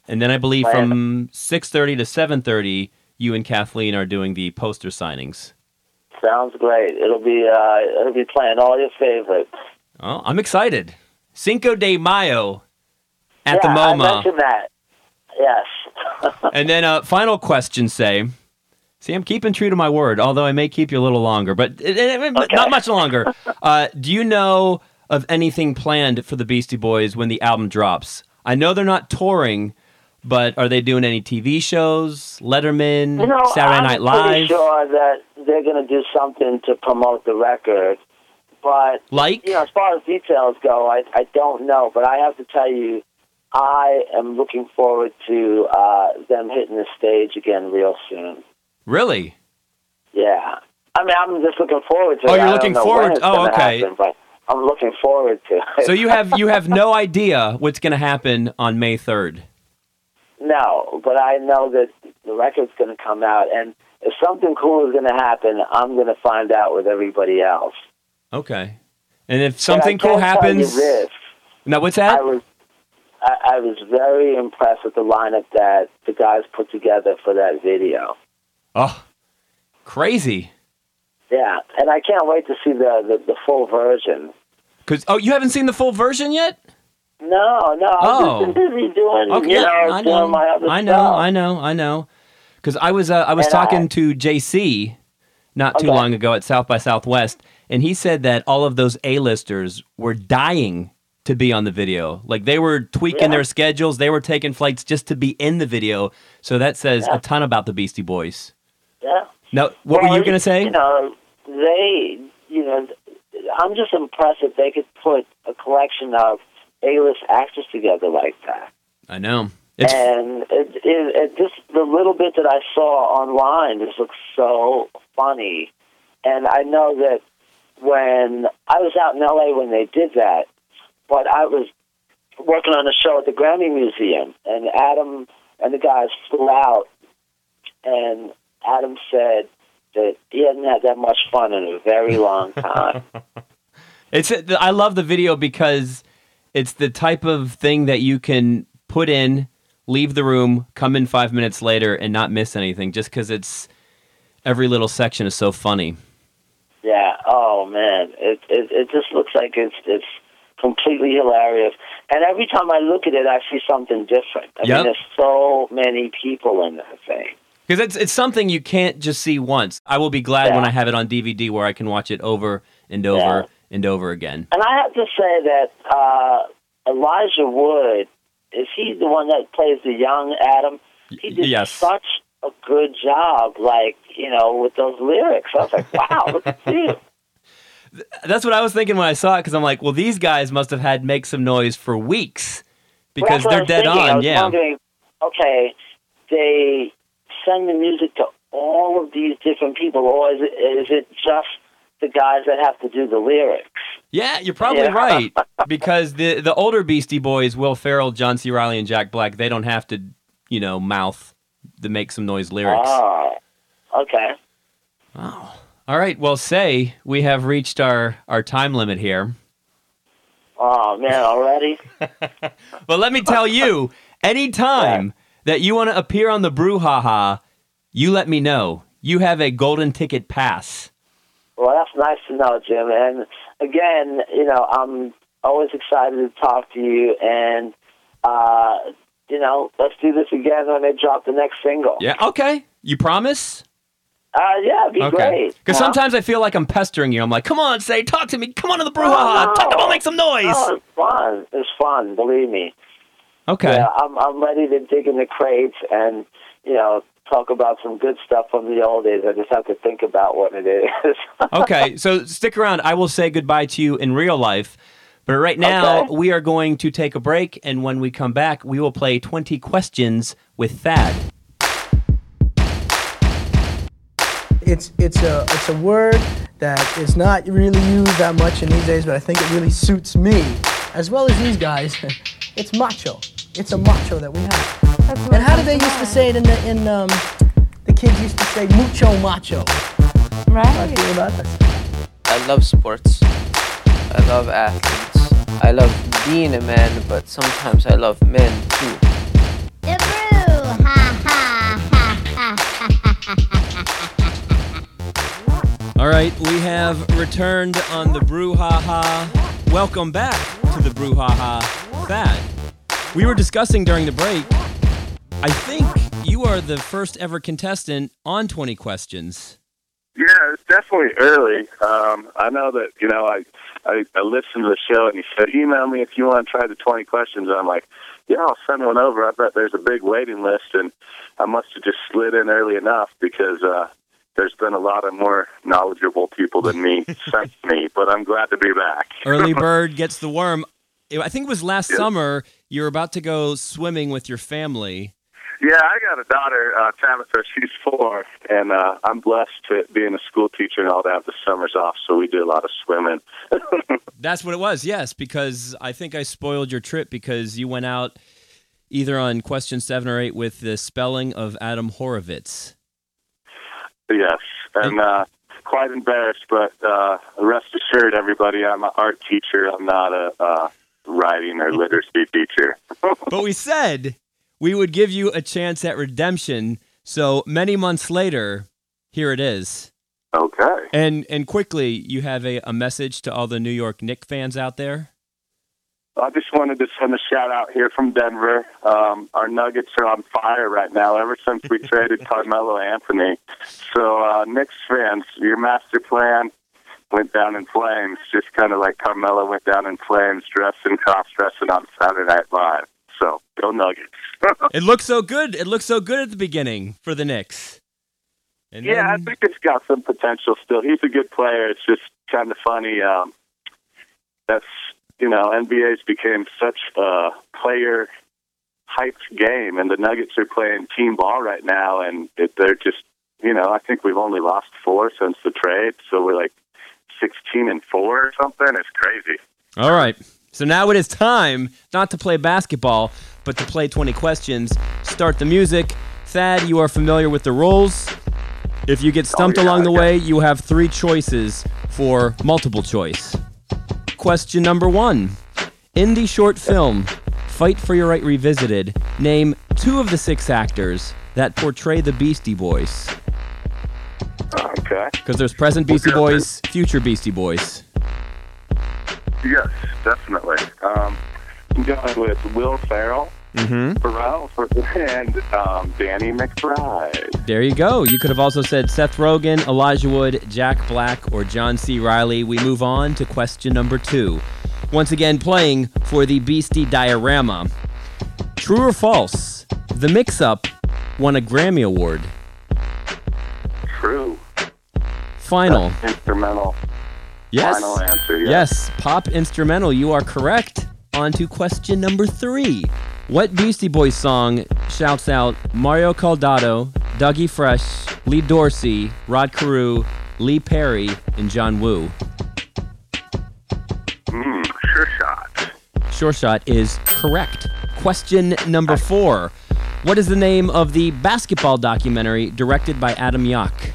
And then I believe Right. from six thirty to seven thirty, you and Kathleen are doing the poster signings. Sounds great. It'll be uh, it'll be playing all your favorites. Oh, I'm excited. Cinco de Mayo at yeah, the I MoMA. mentioned that. Yes. And then uh, final question, say. See, I'm keeping true to my word, although I may keep you a little longer, but it, it, it, Okay. not much longer. Uh, do you know of anything planned for the Beastie Boys when the album drops? I know they're not touring, but are they doing any T V shows, Letterman, You know, Saturday I'm Night pretty Live? sure that they're going to do something to promote the record. But, Like? you know, as far as details go, I, I don't know. But I have to tell you, I am looking forward to uh, them hitting the stage again real soon. Really? Yeah. I mean, I'm just looking forward to Oh, it. you're I don't looking know forward- when it's oh, gonna okay. happen, but I'm looking forward to it. So you have you have no idea what's going to happen on May third? No, but I know that the record's going to come out, and if something cool is going to happen, I'm going to find out with everybody else. Okay. And if something But I cool can tell you happens... this, Now, what's that? I was I, I was very impressed with the lineup that the guys put together for that video. Oh, crazy. Yeah, and I can't wait to see the, the, the full version. Cause, oh, you haven't seen the full version yet? No, no, I've Oh. just been busy doing, Okay, you know, I know, doing my other I know, stuff. I know, I know. Because I was, uh, I was And talking I- to J C not too Okay. long ago at South by Southwest, and he said that all of those A-listers were dying to be on the video. Like they were tweaking Yeah. their schedules, they were taking flights just to be in the video. So that says Yeah. a ton about the Beastie Boys. Yeah. Now, what Well, were you going to say? You know, they, you know, I'm just impressed that they could put a collection of A-list actors together like that. I know. It's and it, it, it just the little bit that I saw online just looks so funny. And I know that when I was out in L A when they did that, but I was working on a show at the Grammy Museum, and Adam and the guys flew out, and Adam said that he hadn't had that much fun in a very long time. It's I love the video because it's the type of thing that you can put in, leave the room, come in five minutes later, and not miss anything. Just because it's every little section is so funny. Yeah. Oh man, it it it just looks like it's it's completely hilarious. And every time I look at it, I see something different. I Yep. mean, there's so many people in that thing. Because it's it's something you can't just see once. I will be glad Yeah. when I have it on D V D where I can watch it over and over Yeah. and over again. And I have to say that uh, Elijah Wood, is he the one that plays the young Adam? He did yes. such a good job, like, you know, with those lyrics. I was like, wow, look at you. That's what I was thinking when I saw it, because I'm like, well, these guys must have had Make Some Noise for weeks because Well, that's what I they're was dead thinking. I on. was Yeah. wondering, okay, they send the music to all of these different people, or is it, is it just the guys that have to do the lyrics? Yeah, you're probably Yeah. right. Because the the older Beastie Boys, Will Ferrell, John C. Reilly, and Jack Black, they don't have to, you know, mouth the Make Some Noise lyrics. Oh, okay. All right, well, say we have reached our, our time limit here. Oh, man, already? But let me tell you, anytime that you want to appear on the Brouhaha, you let me know. You have a golden ticket pass. Well, that's nice to know, Jim. And again, you know, I'm always excited to talk to you. And, uh, you know, let's do this again when they drop the next single. Yeah, okay. You promise? Uh, yeah, it'd be Okay. great. Because Huh? sometimes I feel like I'm pestering you. I'm like, come on, say, talk to me. Come on to the Oh, Brouhaha. no. Talk about Make Some Noise. Oh, it's fun. It's fun, believe me. Okay. Yeah, I'm I'm ready to dig in the crates and, you know, talk about some good stuff from the old days. I just have to think about what it is. Okay, so stick around. I will say goodbye to you in real life. But right now, Okay. we are going to take a break, and when we come back, we will play twenty questions with Thad. It's it's a it's a word that is not really used that much in these days, but I think it really suits me as well as these guys. It's macho. It's a macho that we have. And how did they used to say it in the in um the kids used to say mucho macho? How do you feel about that? I love sports. I love athletes. I love being a man, but sometimes I love men too. The All right, we have returned on the Brouhaha. Welcome back to the Brouhaha. Thad, we were discussing during the break, I think you are the first ever contestant on twenty questions. Yeah, it's definitely early. Um, I know that, you know, I, I I listened to the show and you said, email me if you want to try the twenty questions. And I'm like, yeah, I'll send one over. I bet there's a big waiting list, and I must have just slid in early enough because uh, there's been a lot of more knowledgeable people than me sent me, but I'm glad to be back. Early bird gets the worm. I think it was last Yep. summer you were about to go swimming with your family. Yeah, I got a daughter, uh, Tabitha. She's four, and uh, I'm blessed to being a school teacher and all that. The summers off, so we do a lot of swimming. That's what it was, yes, because I think I spoiled your trip because you went out either on question seven or eight with the spelling of Adam Horovitz. Yes, and uh, quite embarrassed, but uh, rest assured, everybody, I'm an art teacher. I'm not a uh, writing or literacy teacher. But we said we would give you a chance at redemption, so many months later, here it is. Okay. And and quickly, you have a, a message to all the New York Knicks fans out there? I just wanted to send a shout-out here from Denver. Um, our Nuggets are on fire right now ever since we traded Carmelo Anthony. So, uh, Knicks fans, your master plan went down in flames, just kind of like Carmelo went down in flames, dressing, cross-dressing on Saturday Night Live. So, go Nuggets. It looked so good. It looked so good at the beginning for the Knicks. And yeah, then, I think it's got some potential still. He's a good player. It's just kind of funny. Um, that's, you know, N B A's became such a player-hyped game, and the Nuggets are playing team ball right now, and it, they're just, you know, I think we've only lost four since the trade, so we're like sixteen and four or something. It's crazy. All right. So now it is time not to play basketball, but to play twenty questions. Start the music. Thad, you are familiar with the rules. If you get stumped Oh, yeah, along the okay. way, you have three choices for multiple choice. Question number one. In the short film, Fight for Your Right Revisited, name two of the six actors that portray the Beastie Boys. Okay. Because there's present Beastie Okay. Boys, future Beastie Boys. Yes, definitely. Um, I'm going with Will Ferrell, Mm-hmm. Pharrell, and um, Danny McBride. There you go. You could have also said Seth Rogen, Elijah Wood, Jack Black, or John C. Reilly. We move on to question number two. Once again, playing for the Beastie Diorama. True or false? The Mix-Up won a Grammy Award. True. Final. That's instrumental. Yes. Final answer. Yes. Yes, pop instrumental. You are correct. On to question number three. What Beastie Boys song shouts out Mario Caldato, Dougie Fresh, Lee Dorsey, Rod Carew, Lee Perry, and John Woo? Mm, sure shot. Sure Shot is correct. Question number four. What is the name of the basketball documentary directed by Adam Yauch?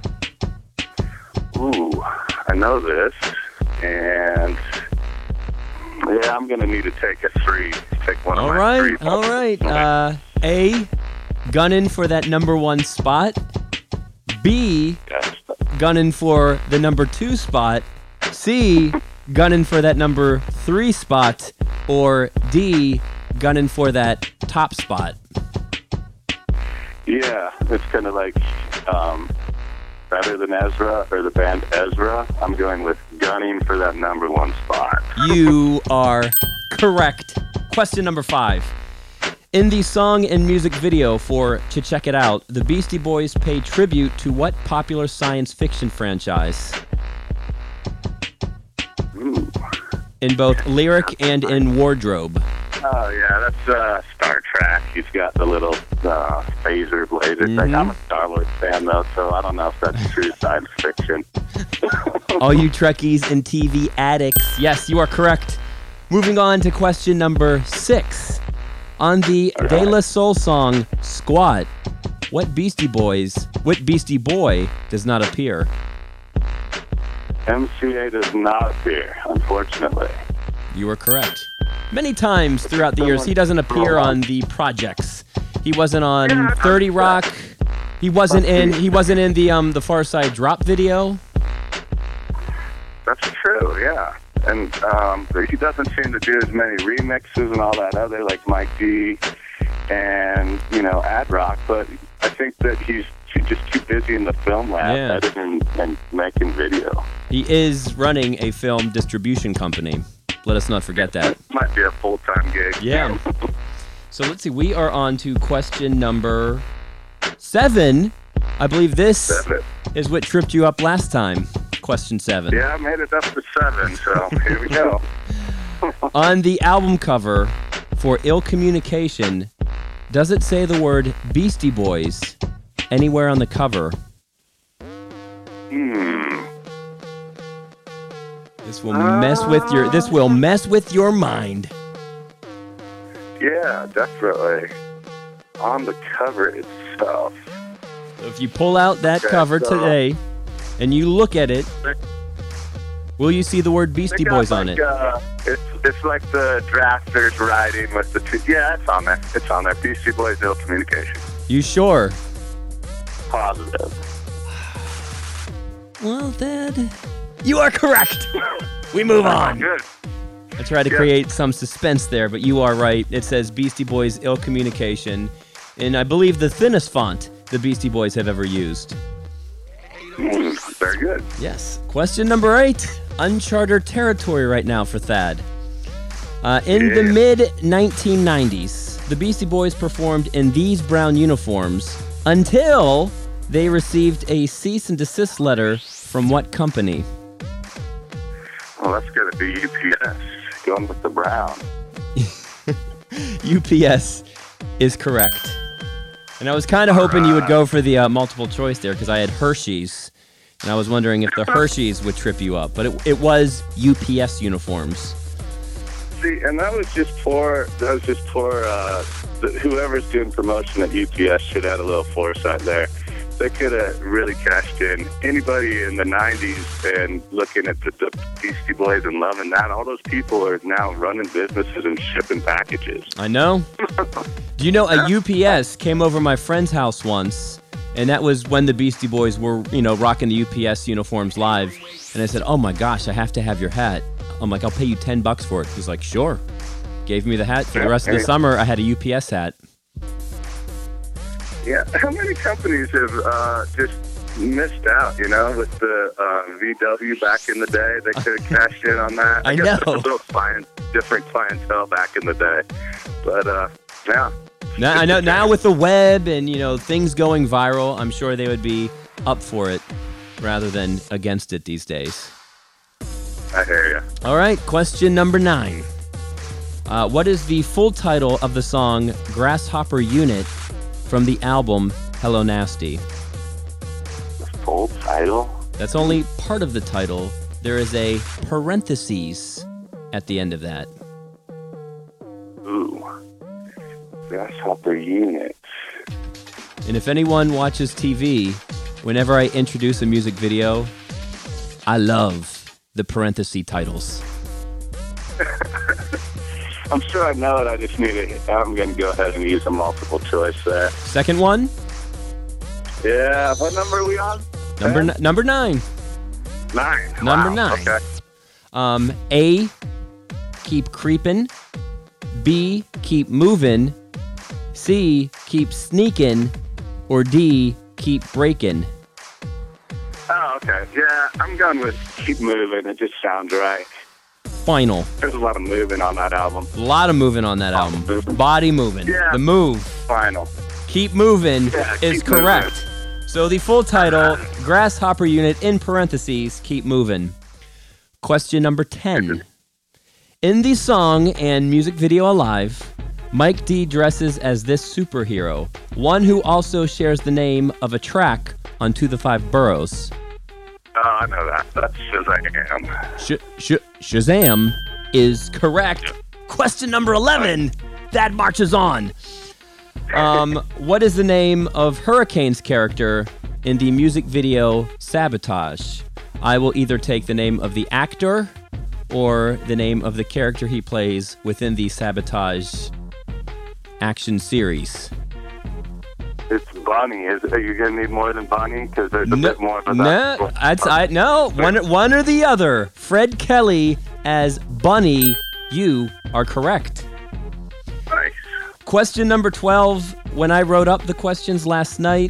Ooh, I know this, and yeah, I'm gonna need to take a three. Take one of All my right, three. all right. Uh, A, gunning for that number one spot. B, Yes. gunning for the number two spot. C, gunning for that number three spot. Or D, gunning for that top spot. Yeah, it's kind of like um, Better Than Ezra or the band Ezra. I'm going with gunning for that number one spot. You are correct. Question number five. In the song and music video for To Check It Out, the Beastie Boys pay tribute to what popular science fiction franchise? Ooh. In both lyric and in wardrobe. Oh, yeah, that's uh, Star Trek. He's got the little uh, phaser blade. It's like, I'm a Star Wars fan, though, so I don't know if that's true science fiction. All you Trekkies and T V addicts, yes, you are correct. Moving on to question number six. On the De La Soul song, Squat, what Beastie Boys, what Beastie Boy does not appear? M C A does not appear, unfortunately. You are correct. Many times throughout the years, he doesn't appear on the projects. He wasn't on thirty Rock. He wasn't in. He wasn't in the um the Far Side Drop video. That's true, yeah. And um, he doesn't seem to do as many remixes and all that other, like Mike D and, you know, Ad Rock, but I think that he's too, just too busy in the film lab Yeah. editing and making video. He is running a film distribution company. Let us not forget that. Might be a full-time gig. Yeah. So let's see. We are on to question number seven. I believe this Seven. is what tripped you up last time. Question seven. Yeah, I made it up to seven, so here we go. On the album cover for Ill Communication, does it say the word Beastie Boys anywhere on the cover? Hmm. This will mess with your this will mess with your mind. Yeah, definitely. On the cover itself. So if you pull out that Okay, cover so- today and you look at it, will you see the word They Beastie got Boys on like, it? Uh, it's it's like the drafters writing with the two. Yeah, it's on there. It's on there. Beastie Boys, Ill Communication. You sure? Positive. Well, Dad, you are correct. We move on. Good. I tried to Yeah. create some suspense there, but you are right. It says Beastie Boys Ill Communication, and I believe the thinnest font the Beastie Boys have ever used. Mm, very good. Yes. Question number eight. Uncharted territory right now for Thad. Uh, in the Yeah. mid nineteen nineties, the Beastie Boys performed in these brown uniforms until they received a cease and desist letter from what company? Well, that's going to be U P S. Going with the brown. U P S is correct. And I was kind of hoping you would go for the uh, multiple choice there because I had Hershey's, and I was wondering if the Hershey's would trip you up. But it, it was U P S uniforms. See, and that was just for that was just for uh, the, whoever's doing promotion at U P S should have a little foresight there. They could have really cashed in. Anybody in the nineties and looking at the, the Beastie Boys and loving that, all those people are now running businesses and shipping packages. I know. Do you know a U P S came over my friend's house once, and that was when the Beastie Boys were, you know, rocking the U P S uniforms live. And I said, "Oh my gosh, I have to have your hat." I'm like, "I'll pay you ten bucks for it." He's like, "Sure." Gave me the hat for the rest of the summer. I had a U P S hat. Yeah, how many companies have uh, just missed out, you know, with the uh, V W back in the day? They could have cashed in on that. I guess know. it was a little client, different clientele back in the day. But, uh, yeah. Now, I know now with the web and, you know, things going viral, I'm sure they would be up for it rather than against it these days. I hear you. All right, question number nine. Uh, what is the full title of the song Grasshopper Unit from the album Hello Nasty? The full title? That's only part of the title. There is a parentheses at the end of that. Ooh. Grasshopper Unit. And if anyone watches T V, whenever I introduce a music video, I love the parenthesis titles. I'm sure I know it. I just need it. I'm going to go ahead and use a multiple choice there. Second one, Yeah. What number are we on? number Ten? n- number nine. Nine. Number Wow. nine. Okay. Um, A, keep creeping. B, keep moving. C, keep sneaking. Or D, keep breaking. Oh, okay. Yeah, I'm going with Keep Moving. It just sounds right. Final. There's a lot of moving on that album. A lot of moving on that album. moving. Body moving. Yeah. The move. Final. Keep moving Yeah, is keep moving. correct. So the full title, Grasshopper Unit in parentheses, keep moving. Question number ten. In the song and music video Alive, Mike D dresses as this superhero, one who also shares the name of a track on To the Five Boroughs. Oh, I know that. That's Shazam. Sh- sh- Shazam is correct. Question number eleven. That marches on. Um, what is the name of Hurricane's character in the music video Sabotage? I will either take the name of the actor or the name of the character he plays within the Sabotage action series. it's Bunny. Is are you gonna need more than Bunny? Because there's a No, bit more of no, that. I'd, I, no, one, one or the other. Fred Kelly as Bunny. You are correct. Nice. Question number twelve. When I wrote up the questions last night,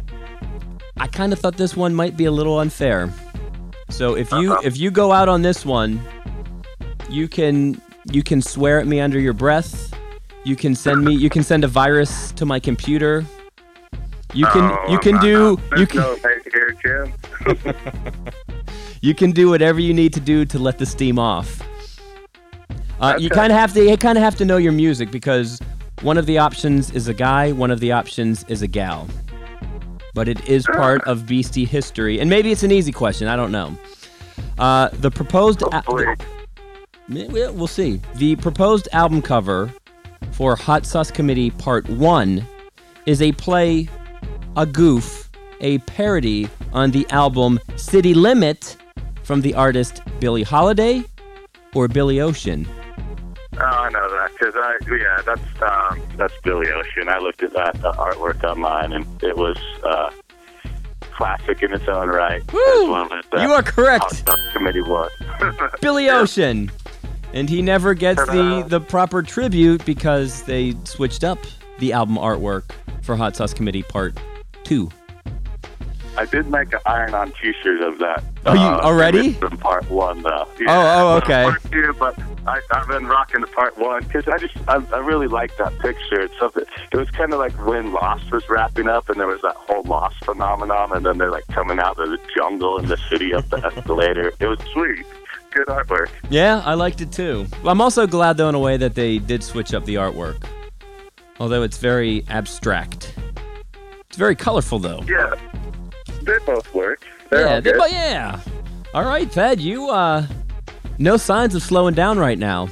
I kind of thought this one might be a little unfair. So if you Uh-oh. if you go out on this one, you can you can swear at me under your breath. You can send me you can send a virus to my computer. You can Oh, you can no, do no. you There's can no hate here, Jim. you can do whatever you need to do to let the steam off. Uh, you Okay. kind of have to you kind of have to know your music because one of the options is a guy, one of the options is a gal. But it is part of Beastie history, and maybe it's an easy question. I don't know. Uh, the proposed a- Hopefully. the- we'll we'll see. The proposed album cover for Hot Sauce Committee Part One is a play, a goof, a parody on the album City Limit from the artist Billie Holiday or Billy Ocean. Oh, I know that because I yeah that's um, that's Billy Ocean. I looked at that uh, artwork online and it was uh, classic in its own right. Woo! As well as, uh, You are correct. Hot Sauce Committee was. Billy Ocean. And he never gets the, Ta-da. the proper tribute because they switched up the album artwork for Hot Sauce Committee Part two. I did make an iron-on T-shirt of that. Oh, you already? From part one, though. Oh, oh, okay. Part two, but I, I've been rocking the part one because I just I, I really like that picture. It's something. It was kind of like when Lost was wrapping up, and there was that whole Lost phenomenon, and then they're like coming out of the jungle in the city up the escalator. It was sweet. Good artwork. Yeah, I liked it too. I'm also glad, though, in a way that they did switch up the artwork. Although it's very abstract. It's very colorful, though. Yeah, they both work. They're yeah, all they good. bo- yeah. All right, Thad, you, uh, no signs of slowing down right now.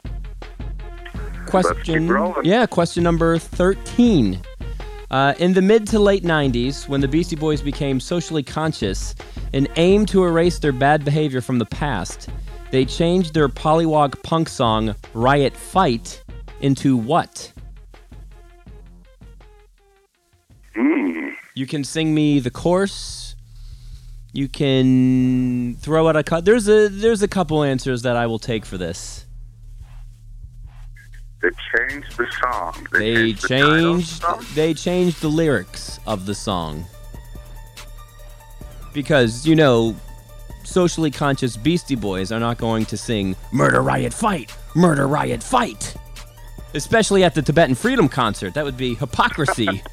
Question, rolling. yeah, question number thirteen. Uh, in the mid to late nineties, when the Beastie Boys became socially conscious and aimed to erase their bad behavior from the past, they changed their polywog punk song, Riot Fight, into what? Mm. You can sing me the chorus. You can throw out a cut. There's a there's a couple answers that I will take for this. They changed the song. They changed. the title of the changed song? they changed the lyrics of the song. Because, you know, socially conscious Beastie Boys are not going to sing Murder Riot Fight, Murder Riot Fight. Especially at the Tibetan Freedom Concert. That would be hypocrisy.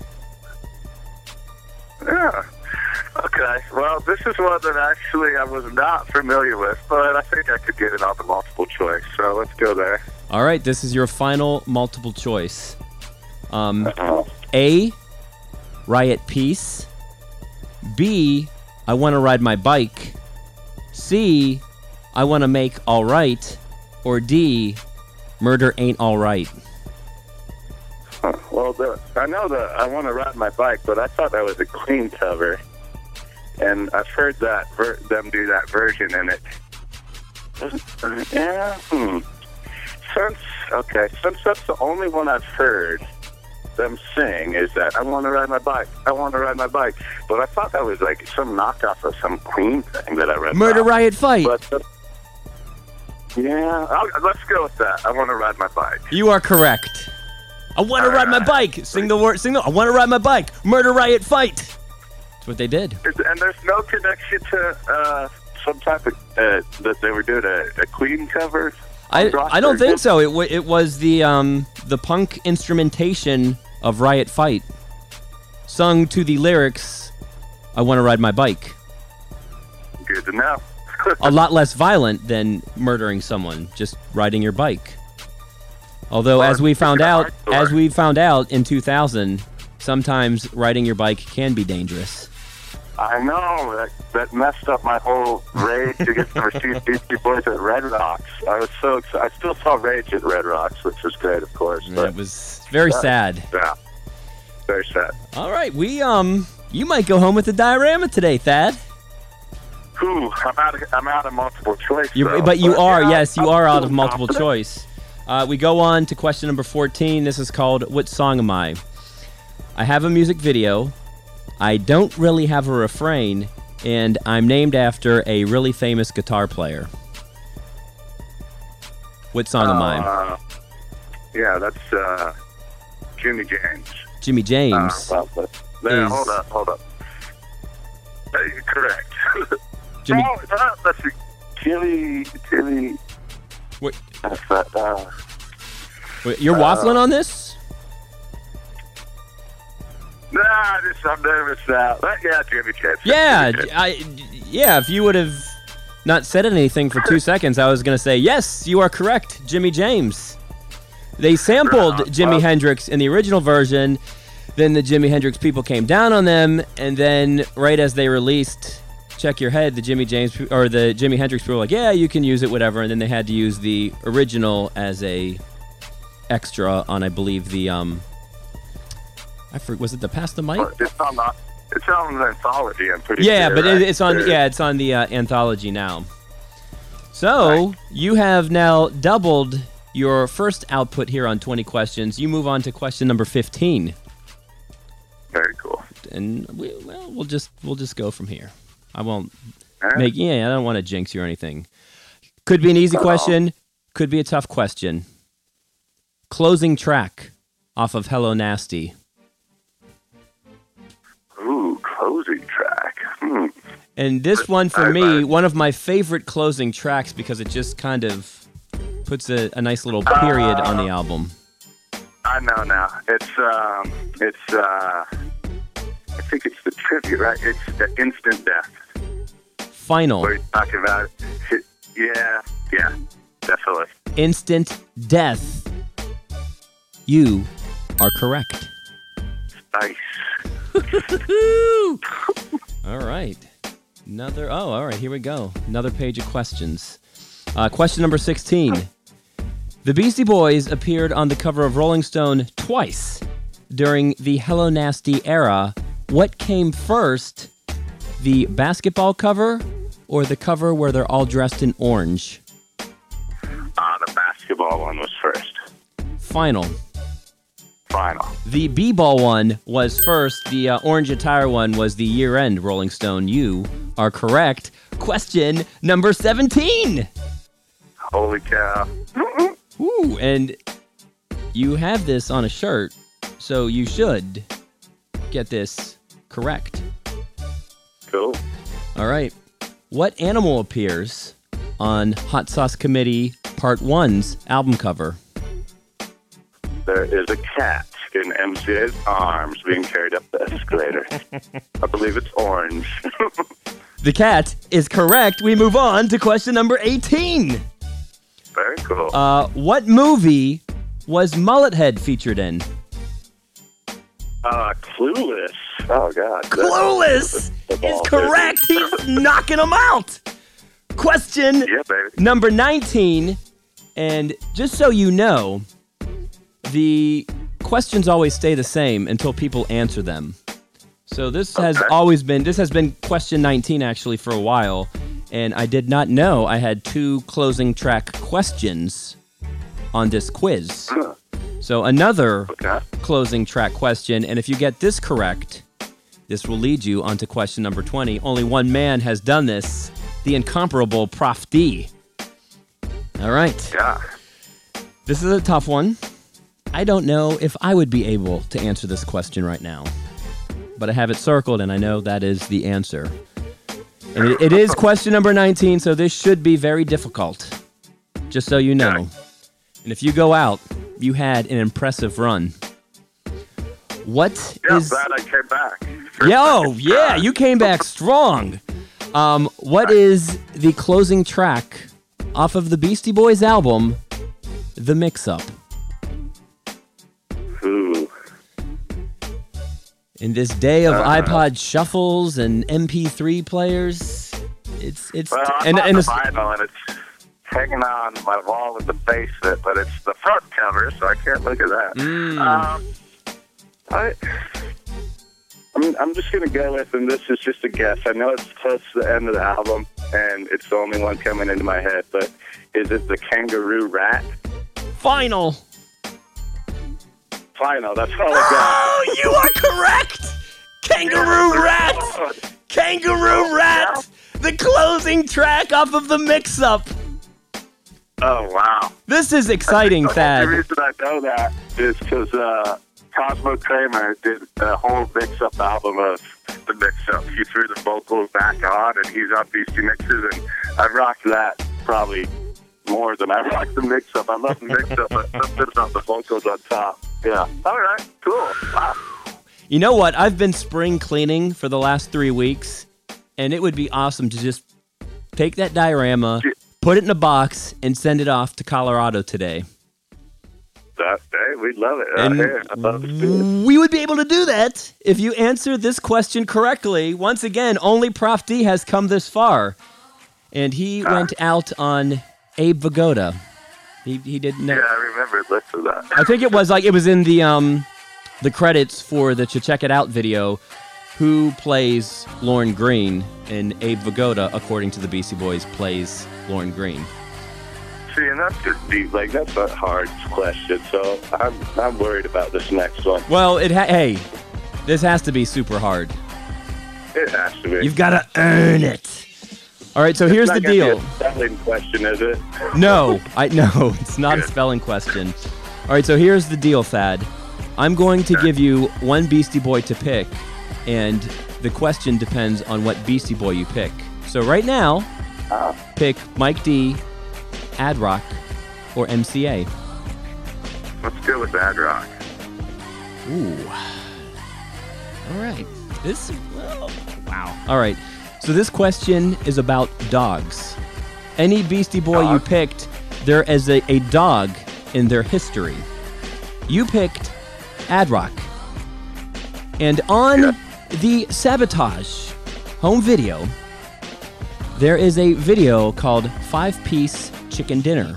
Yeah. Okay. Well, this is one that actually I was not familiar with, but I think I could get it on the multiple choice. So let's go there. All right, this is your final multiple choice. Um, Uh-oh. A, Riot Peace. B, I want to ride my bike. C, I want to make all right. Or D, murder ain't all right. Huh. Well, the, I know that I want to ride my bike, but I thought that was a clean cover, and I've heard that ver- them do that version in it. Uh, yeah. Hmm. Since okay, since that's the only one I've heard them sing is that I want to ride my bike. I want to ride my bike. But I thought that was like some knockoff of some Queen thing that I read. Murder about. Riot Fight. But, uh, yeah, I'll, let's go with that. I want to ride my bike. You are correct. I want to All ride my right. bike. Sing the word. Sing the. I want to ride my bike. Murder Riot Fight. That's what they did. And there's no connection to uh, some type of uh, that they were doing a, a Queen cover. I, Rock I don't version? think so. It w- it was the um the punk instrumentation of Riot Fight, sung to the lyrics, "I want to ride my bike." Good to know. A lot less violent than murdering someone, just riding your bike. Although, as we found out, as we found out in two thousand, sometimes riding your bike can be dangerous. I know that that messed up my whole rage against the Rashid Beastie Boys at Red Rocks. I was so excited. I still saw Rage at Red Rocks, which was great, of course. And But it was very Yeah. sad. yeah, very sad. All right, we um, you might go home with a diorama today, Thad. Whew, I'm out. Of, I'm out of multiple choice. You, though. but you are, yeah, yes, you I'm are out still of multiple confident. choice. Uh, we go on to question number fourteen. This is called "What Song Am I?" I have a music video. I don't really have a refrain, and I'm named after a really famous guitar player. What song am I? Uh, yeah, that's uh, Jimmy James. Jimmy James. Uh, well, there, is- hold up, hold up. Uh, you're correct. Jimmy- oh, uh, that's Jimmy, Jimmy. Wait. That's that, uh, Wait, you're Uh, waffling on this? nah, I just, I'm nervous now. Uh, yeah, Jimmy James. Yeah, Jimmy James. I, yeah. If you would have not said anything for two seconds, I was going to say, yes, you are correct, Jimmy James. They sampled Right. Jimi Well- Hendrix in the original version. Then the Jimi Hendrix people came down on them, and then right as they released Check Your Head, the Jimmy James or the Jimi Hendrix people were like, yeah, you can use it, whatever. And then they had to use the original as a extra on, I believe, the um. I forget, was it the Pass the Mic? But It's on the, it's on the anthology, I'm pretty Yeah, sure. but right? it, it's on. There- Yeah, it's on the uh, anthology now. So you have now doubled your first output here on twenty questions. You move on to question number fifteen, Very cool. and we, well, we'll just we'll just go from here. I won't All right. make. Yeah, I don't want to jinx you or anything. Could be an easy Uh-oh. question. Could be a tough question. Closing track off of Hello Nasty. Ooh, closing track. Hmm. And this one, for I- me, I- one of my favorite closing tracks because it just kind of puts a, a nice little period on the album. I know now. It's um, it's uh, I think it's the tribute, right? It's the Instant Death. Final. Where he's talking about it. Yeah, yeah, definitely. Instant Death. You are correct. Nice. All right. Another, oh, all right, here we go. Another page of questions. Uh, question number sixteen. The Beastie Boys appeared on the cover of Rolling Stone twice during the Hello Nasty era. What came first, the basketball cover or the cover where they're all dressed in orange? Uh, the basketball one was first. Final. Final. The B-ball one was first. The uh, orange attire one was the year-end Rolling Stone. You are correct. Question number seventeen. Holy cow. Ooh, and you have this on a shirt, so you should get this correct. Cool. All right. What animal appears on Hot Sauce Committee Part one's album cover? There is a cat in M C A's arms being carried up the escalator. I believe it's orange. The cat is correct. We move on to question number eighteen. Very cool. Uh, what movie was Mullethead featured in? Uh, Clueless. Oh, God. Clueless is correct. He's knocking them out. Question Yeah, baby. number nineteen. And just so you know, the questions always stay the same until people answer them. So this has Okay. always been, this has been question nineteen actually for a while. And I did not know I had two closing track questions on this quiz. Huh. So another Okay. closing track question. And if you get this correct, this will lead you on to question number twenty. Only one man has done this, the incomparable Prof D. All right. Yeah. This is a tough one. I don't know if I would be able to answer this question right now, but I have it circled and I know that is the answer. And it, it is question number nineteen, so this should be very difficult, just so you know. And if you go out, you had an impressive run. What Yeah, is... I'm glad I came back. For Yo, second yeah, try. you came back strong. Um, what is the closing track off of the Beastie Boys album, The Mix-Up? Ooh. In this day of Uh, iPod shuffles and M P three players, it's it's Well, I and, bought and the it's, vinyl, and it's hanging on my wall in the basement, but it's the front cover, so I can't look at that. Mm. Um, I, I'm, I'm just going to go with, and this is just a guess. I know it's close to the end of the album, and it's the only one coming into my head, but is it the Kangaroo Rat? final. final. That's all I got. Oh, you are correct! Kangaroo Rat! Kangaroo Rat! The closing track off of the mix-up. Oh, wow. This is exciting, the Thad. only reason I know that is because uh, Cosmo Kramer did a whole mix-up album of the mix-up. He threw the vocals back on, and he's on Beastie Mixes, and I rocked that probably more than I rocked the mix-up. I love the mix-up, but something about the vocals on top. Yeah. All right. Cool. Wow. You know what? I've been spring cleaning for the last three weeks, and it would be awesome to just take that diorama, put it in a box, and send it off to Colorado today. That, hey, we'd love it. Right And here. I love it. we would be able to do that if you answer this question correctly. Once again, only Prof D has come this far, and he Ah. went out on Abe Vigoda. He he didn't know. Yeah, I remember listening to that. I think it was like it was in the um the credits for the Ch- Check It Out video. Who plays Lorne Green? And Abe Vigoda, according to the Beastie Boys, plays Lorne Green. See, and that's just deep. Like, that's a hard question, so I'm I'm worried about this next one. Well, it ha- hey, this has to be super hard. It has to be. You've got to earn it. All right, so here's It's the not gonna be deal. a spelling question, is it? No, I no, it's not a spelling question. All right, so here's the deal, Thad. I'm going to give you one Beastie Boy to pick, and the question depends on what Beastie Boy you pick. So right now, Uh, pick Mike D, Ad Rock, or M C A. let's go with Bad Rock. Ooh. All right. This, well, wow. All right. So this question is about dogs. Any Beastie Boy you picked, there is a, a dog in their history. You picked Ad Rock. And on Yeah. the Sabotage home video, there is a video called Five Piece Chicken Dinner.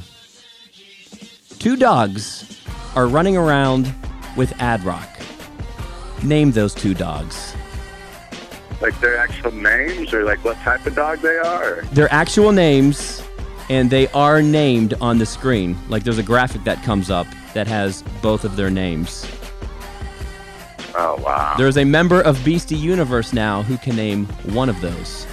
Two dogs are running around with Ad Rock. Name those two dogs. Like their actual names, or like what type of dog they are? Or? Their actual names, and they are named on the screen. Like there's a graphic that comes up that has both of their names. Oh, wow. There's a member of Beastie Universe now who can name one of those.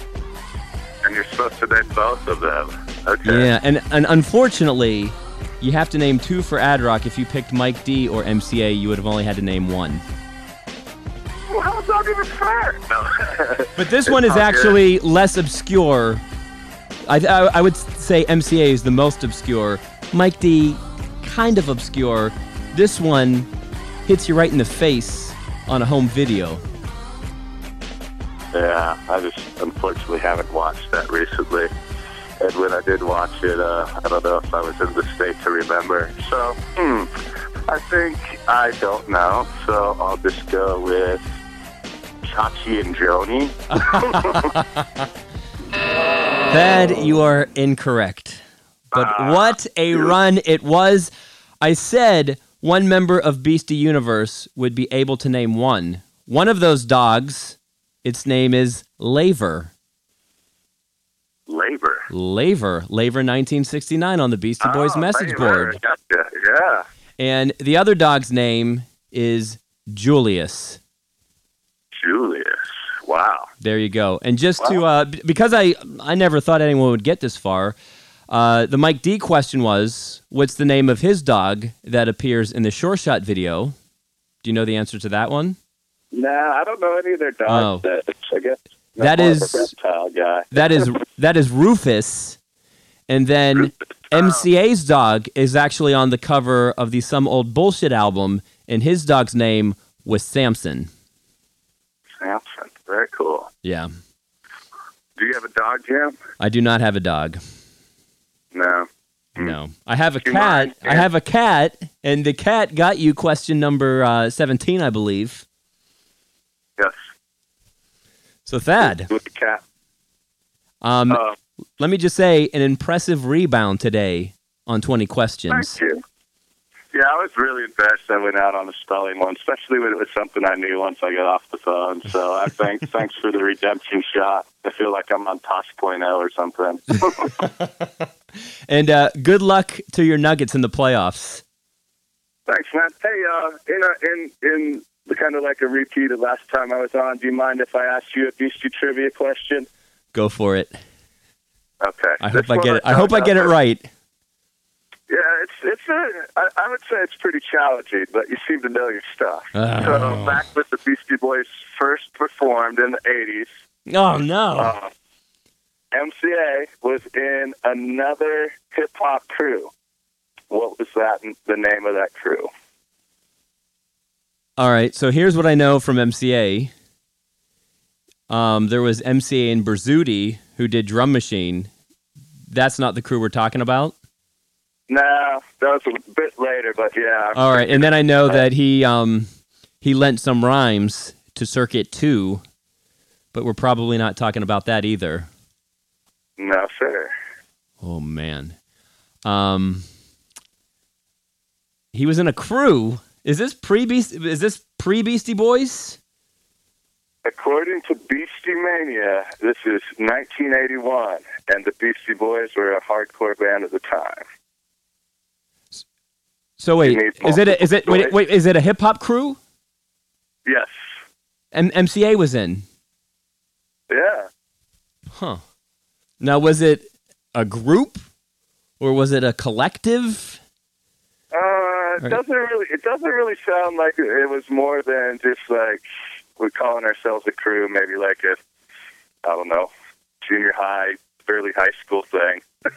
And you're supposed to name both of them. Okay. Yeah, and, and unfortunately, you have to name two for Ad Rock. If you picked Mike D or M C A, you would have only had to name one. Well, how's that even fair? No. But this one is It's all actually less obscure. I, I, I would say M C A is the most obscure. Mike D, kind of obscure. This one hits you right in the face on a home video. Yeah, I just unfortunately haven't watched that recently. And when I did watch it, uh, I don't know if I was in the state to remember. So, hmm, I think I don't know. So I'll just go with Chachi and Joni. Thad, you are incorrect. But what a run it was. I said one member of Beastie Universe would be able to name one. One of those dogs, its name is Laver. Labor. Laver. Laver nineteen sixty-nine on the Beastie Boys Oh, message Labor. board. Gotcha. Yeah. And the other dog's name is Julius. Julius. Wow. There you go. And just to, uh, b- because I, I never thought anyone would get this far, uh, the Mike D question was, what's the name of his dog that appears in the Sure Shot video? Do you know the answer to that one? Nah, I don't know any of their dogs. Oh. That, I guess I'm That more of is- a reptile guy. That is that is Rufus. And then M C A's dog is actually on the cover of the Some Old Bullshit album, and his dog's name was Samson. Samson. Very cool. Yeah. Do you have a dog, Jim? I do not have a dog. No. No. I have a Do you cat. mind? I have a cat, and the cat got you question number uh, seventeen, I believe. Yes. So, Thad, With the cat. um, Uh, let me just say an impressive rebound today on twenty questions. Thank you. Yeah, I was really embarrassed I went out on the spelling one, especially when it was something I knew once I got off the phone. So I think thanks for the redemption shot. I feel like I'm on Tosh point oh or something. And uh, good luck to your Nuggets in the playoffs. Thanks, man. Hey, uh, in a, in in the kind of like a repeat of last time I was on, do you mind if I ask you a Beastie trivia question? Go for it. Okay. I This hope I one get it. I no, hope I no, get it no. right. Yeah, it's it's a. I, I would say it's pretty challenging, but you seem to know your stuff. Oh. So back with the Beastie Boys first performed in the eighties. Oh no. Uh, M C A was in another hip hop crew. What was that? The name of that crew? All right. So here's what I know from M C A. Um, there was M C A and Berzuti who did Drum Machine. That's not the crew we're talking about. No, that was a bit later, but yeah. All right, and then I know that he um, he lent some rhymes to Circuit Two, but we're probably not talking about that either. No, sir. Oh man, um, he was in a crew. Is this pre Beast? Is this pre Beastie Boys? According to Beastie Mania, this is nineteen eighty-one, and the Beastie Boys were a hardcore band at the time. So wait, is it a, is it wait wait is it a hip hop crew? Yes. M- MCA was in. Yeah. Huh. Now was it a group or was it a collective? Uh, it Right. doesn't really. It doesn't really sound like it was more than just like we're calling ourselves a crew. Maybe like a, I don't know, junior high, early high school thing.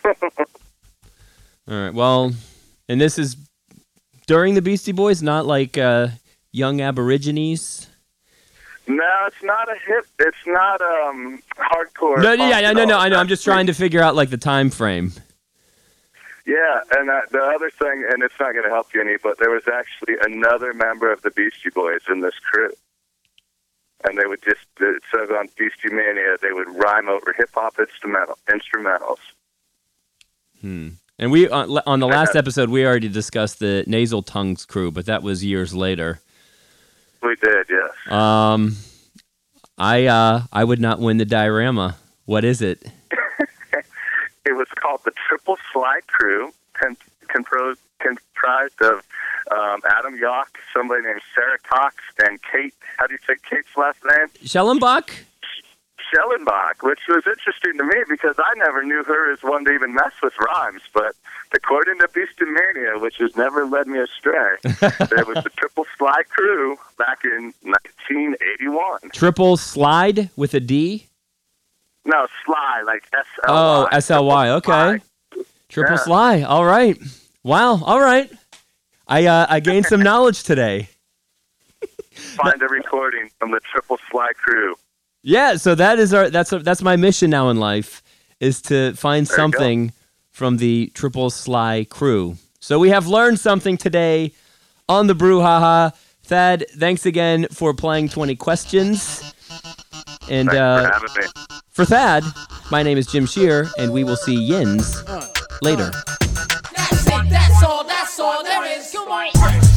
All right. Well, and this is during the Beastie Boys, not like uh, young Aborigines. No, it's not a hip. It's not um hardcore. No, yeah, yeah, no, no, I know. I'm That's just trying to figure out like the time frame. Yeah, and uh, the other thing, and it's not going to help you any, but there was actually another member of the Beastie Boys in this crew. And they would just, it says on Beastie Mania, they would rhyme over hip-hop instrumental, instrumentals. Hmm. And we on, on the last episode, we already discussed the Nasal Tongues crew, but that was years later. We did, yes. Um, I uh, I would not win the diorama. What is it? It was called the Triple Slide Crew, con- comprised, comprised of um, Adam Yauch, somebody named Sarah Cox, and Kate, how do you say Kate's last name? Schellenbach? Schellenbach, which was interesting to me because I never knew her as one to even mess with rhymes. But according to Beastie Mania, which has never led me astray, there was the Triple Slide Crew back in nineteen eighty-one. Triple Slide with a D? No, Sly, like S L Y. Oh, S L Y, okay. Triple Yeah. Sly, all right. Wow, all right. I uh, I gained some knowledge today. Find a recording from the Triple Slide Crew. Yeah, so that is our that's that's my mission now in life is to find There you something from the Triple Sly crew. So we have learned something today on the Brouhaha. Thad, thanks again for playing twenty questions. And Thanks uh, for having me. for Thad, my name is Jim Shear, and we will see Yins later. That's it, that's all, that's all there is. Come on.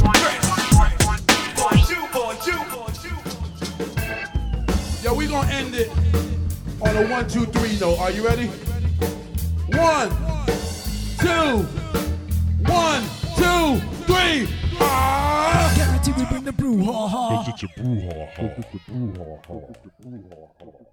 Yo, we gonna end it on a one, two, three note. Are you ready? One, two, one, two, three. Ah! Guarantee we bring the brouhaha. Visit your brouhaha.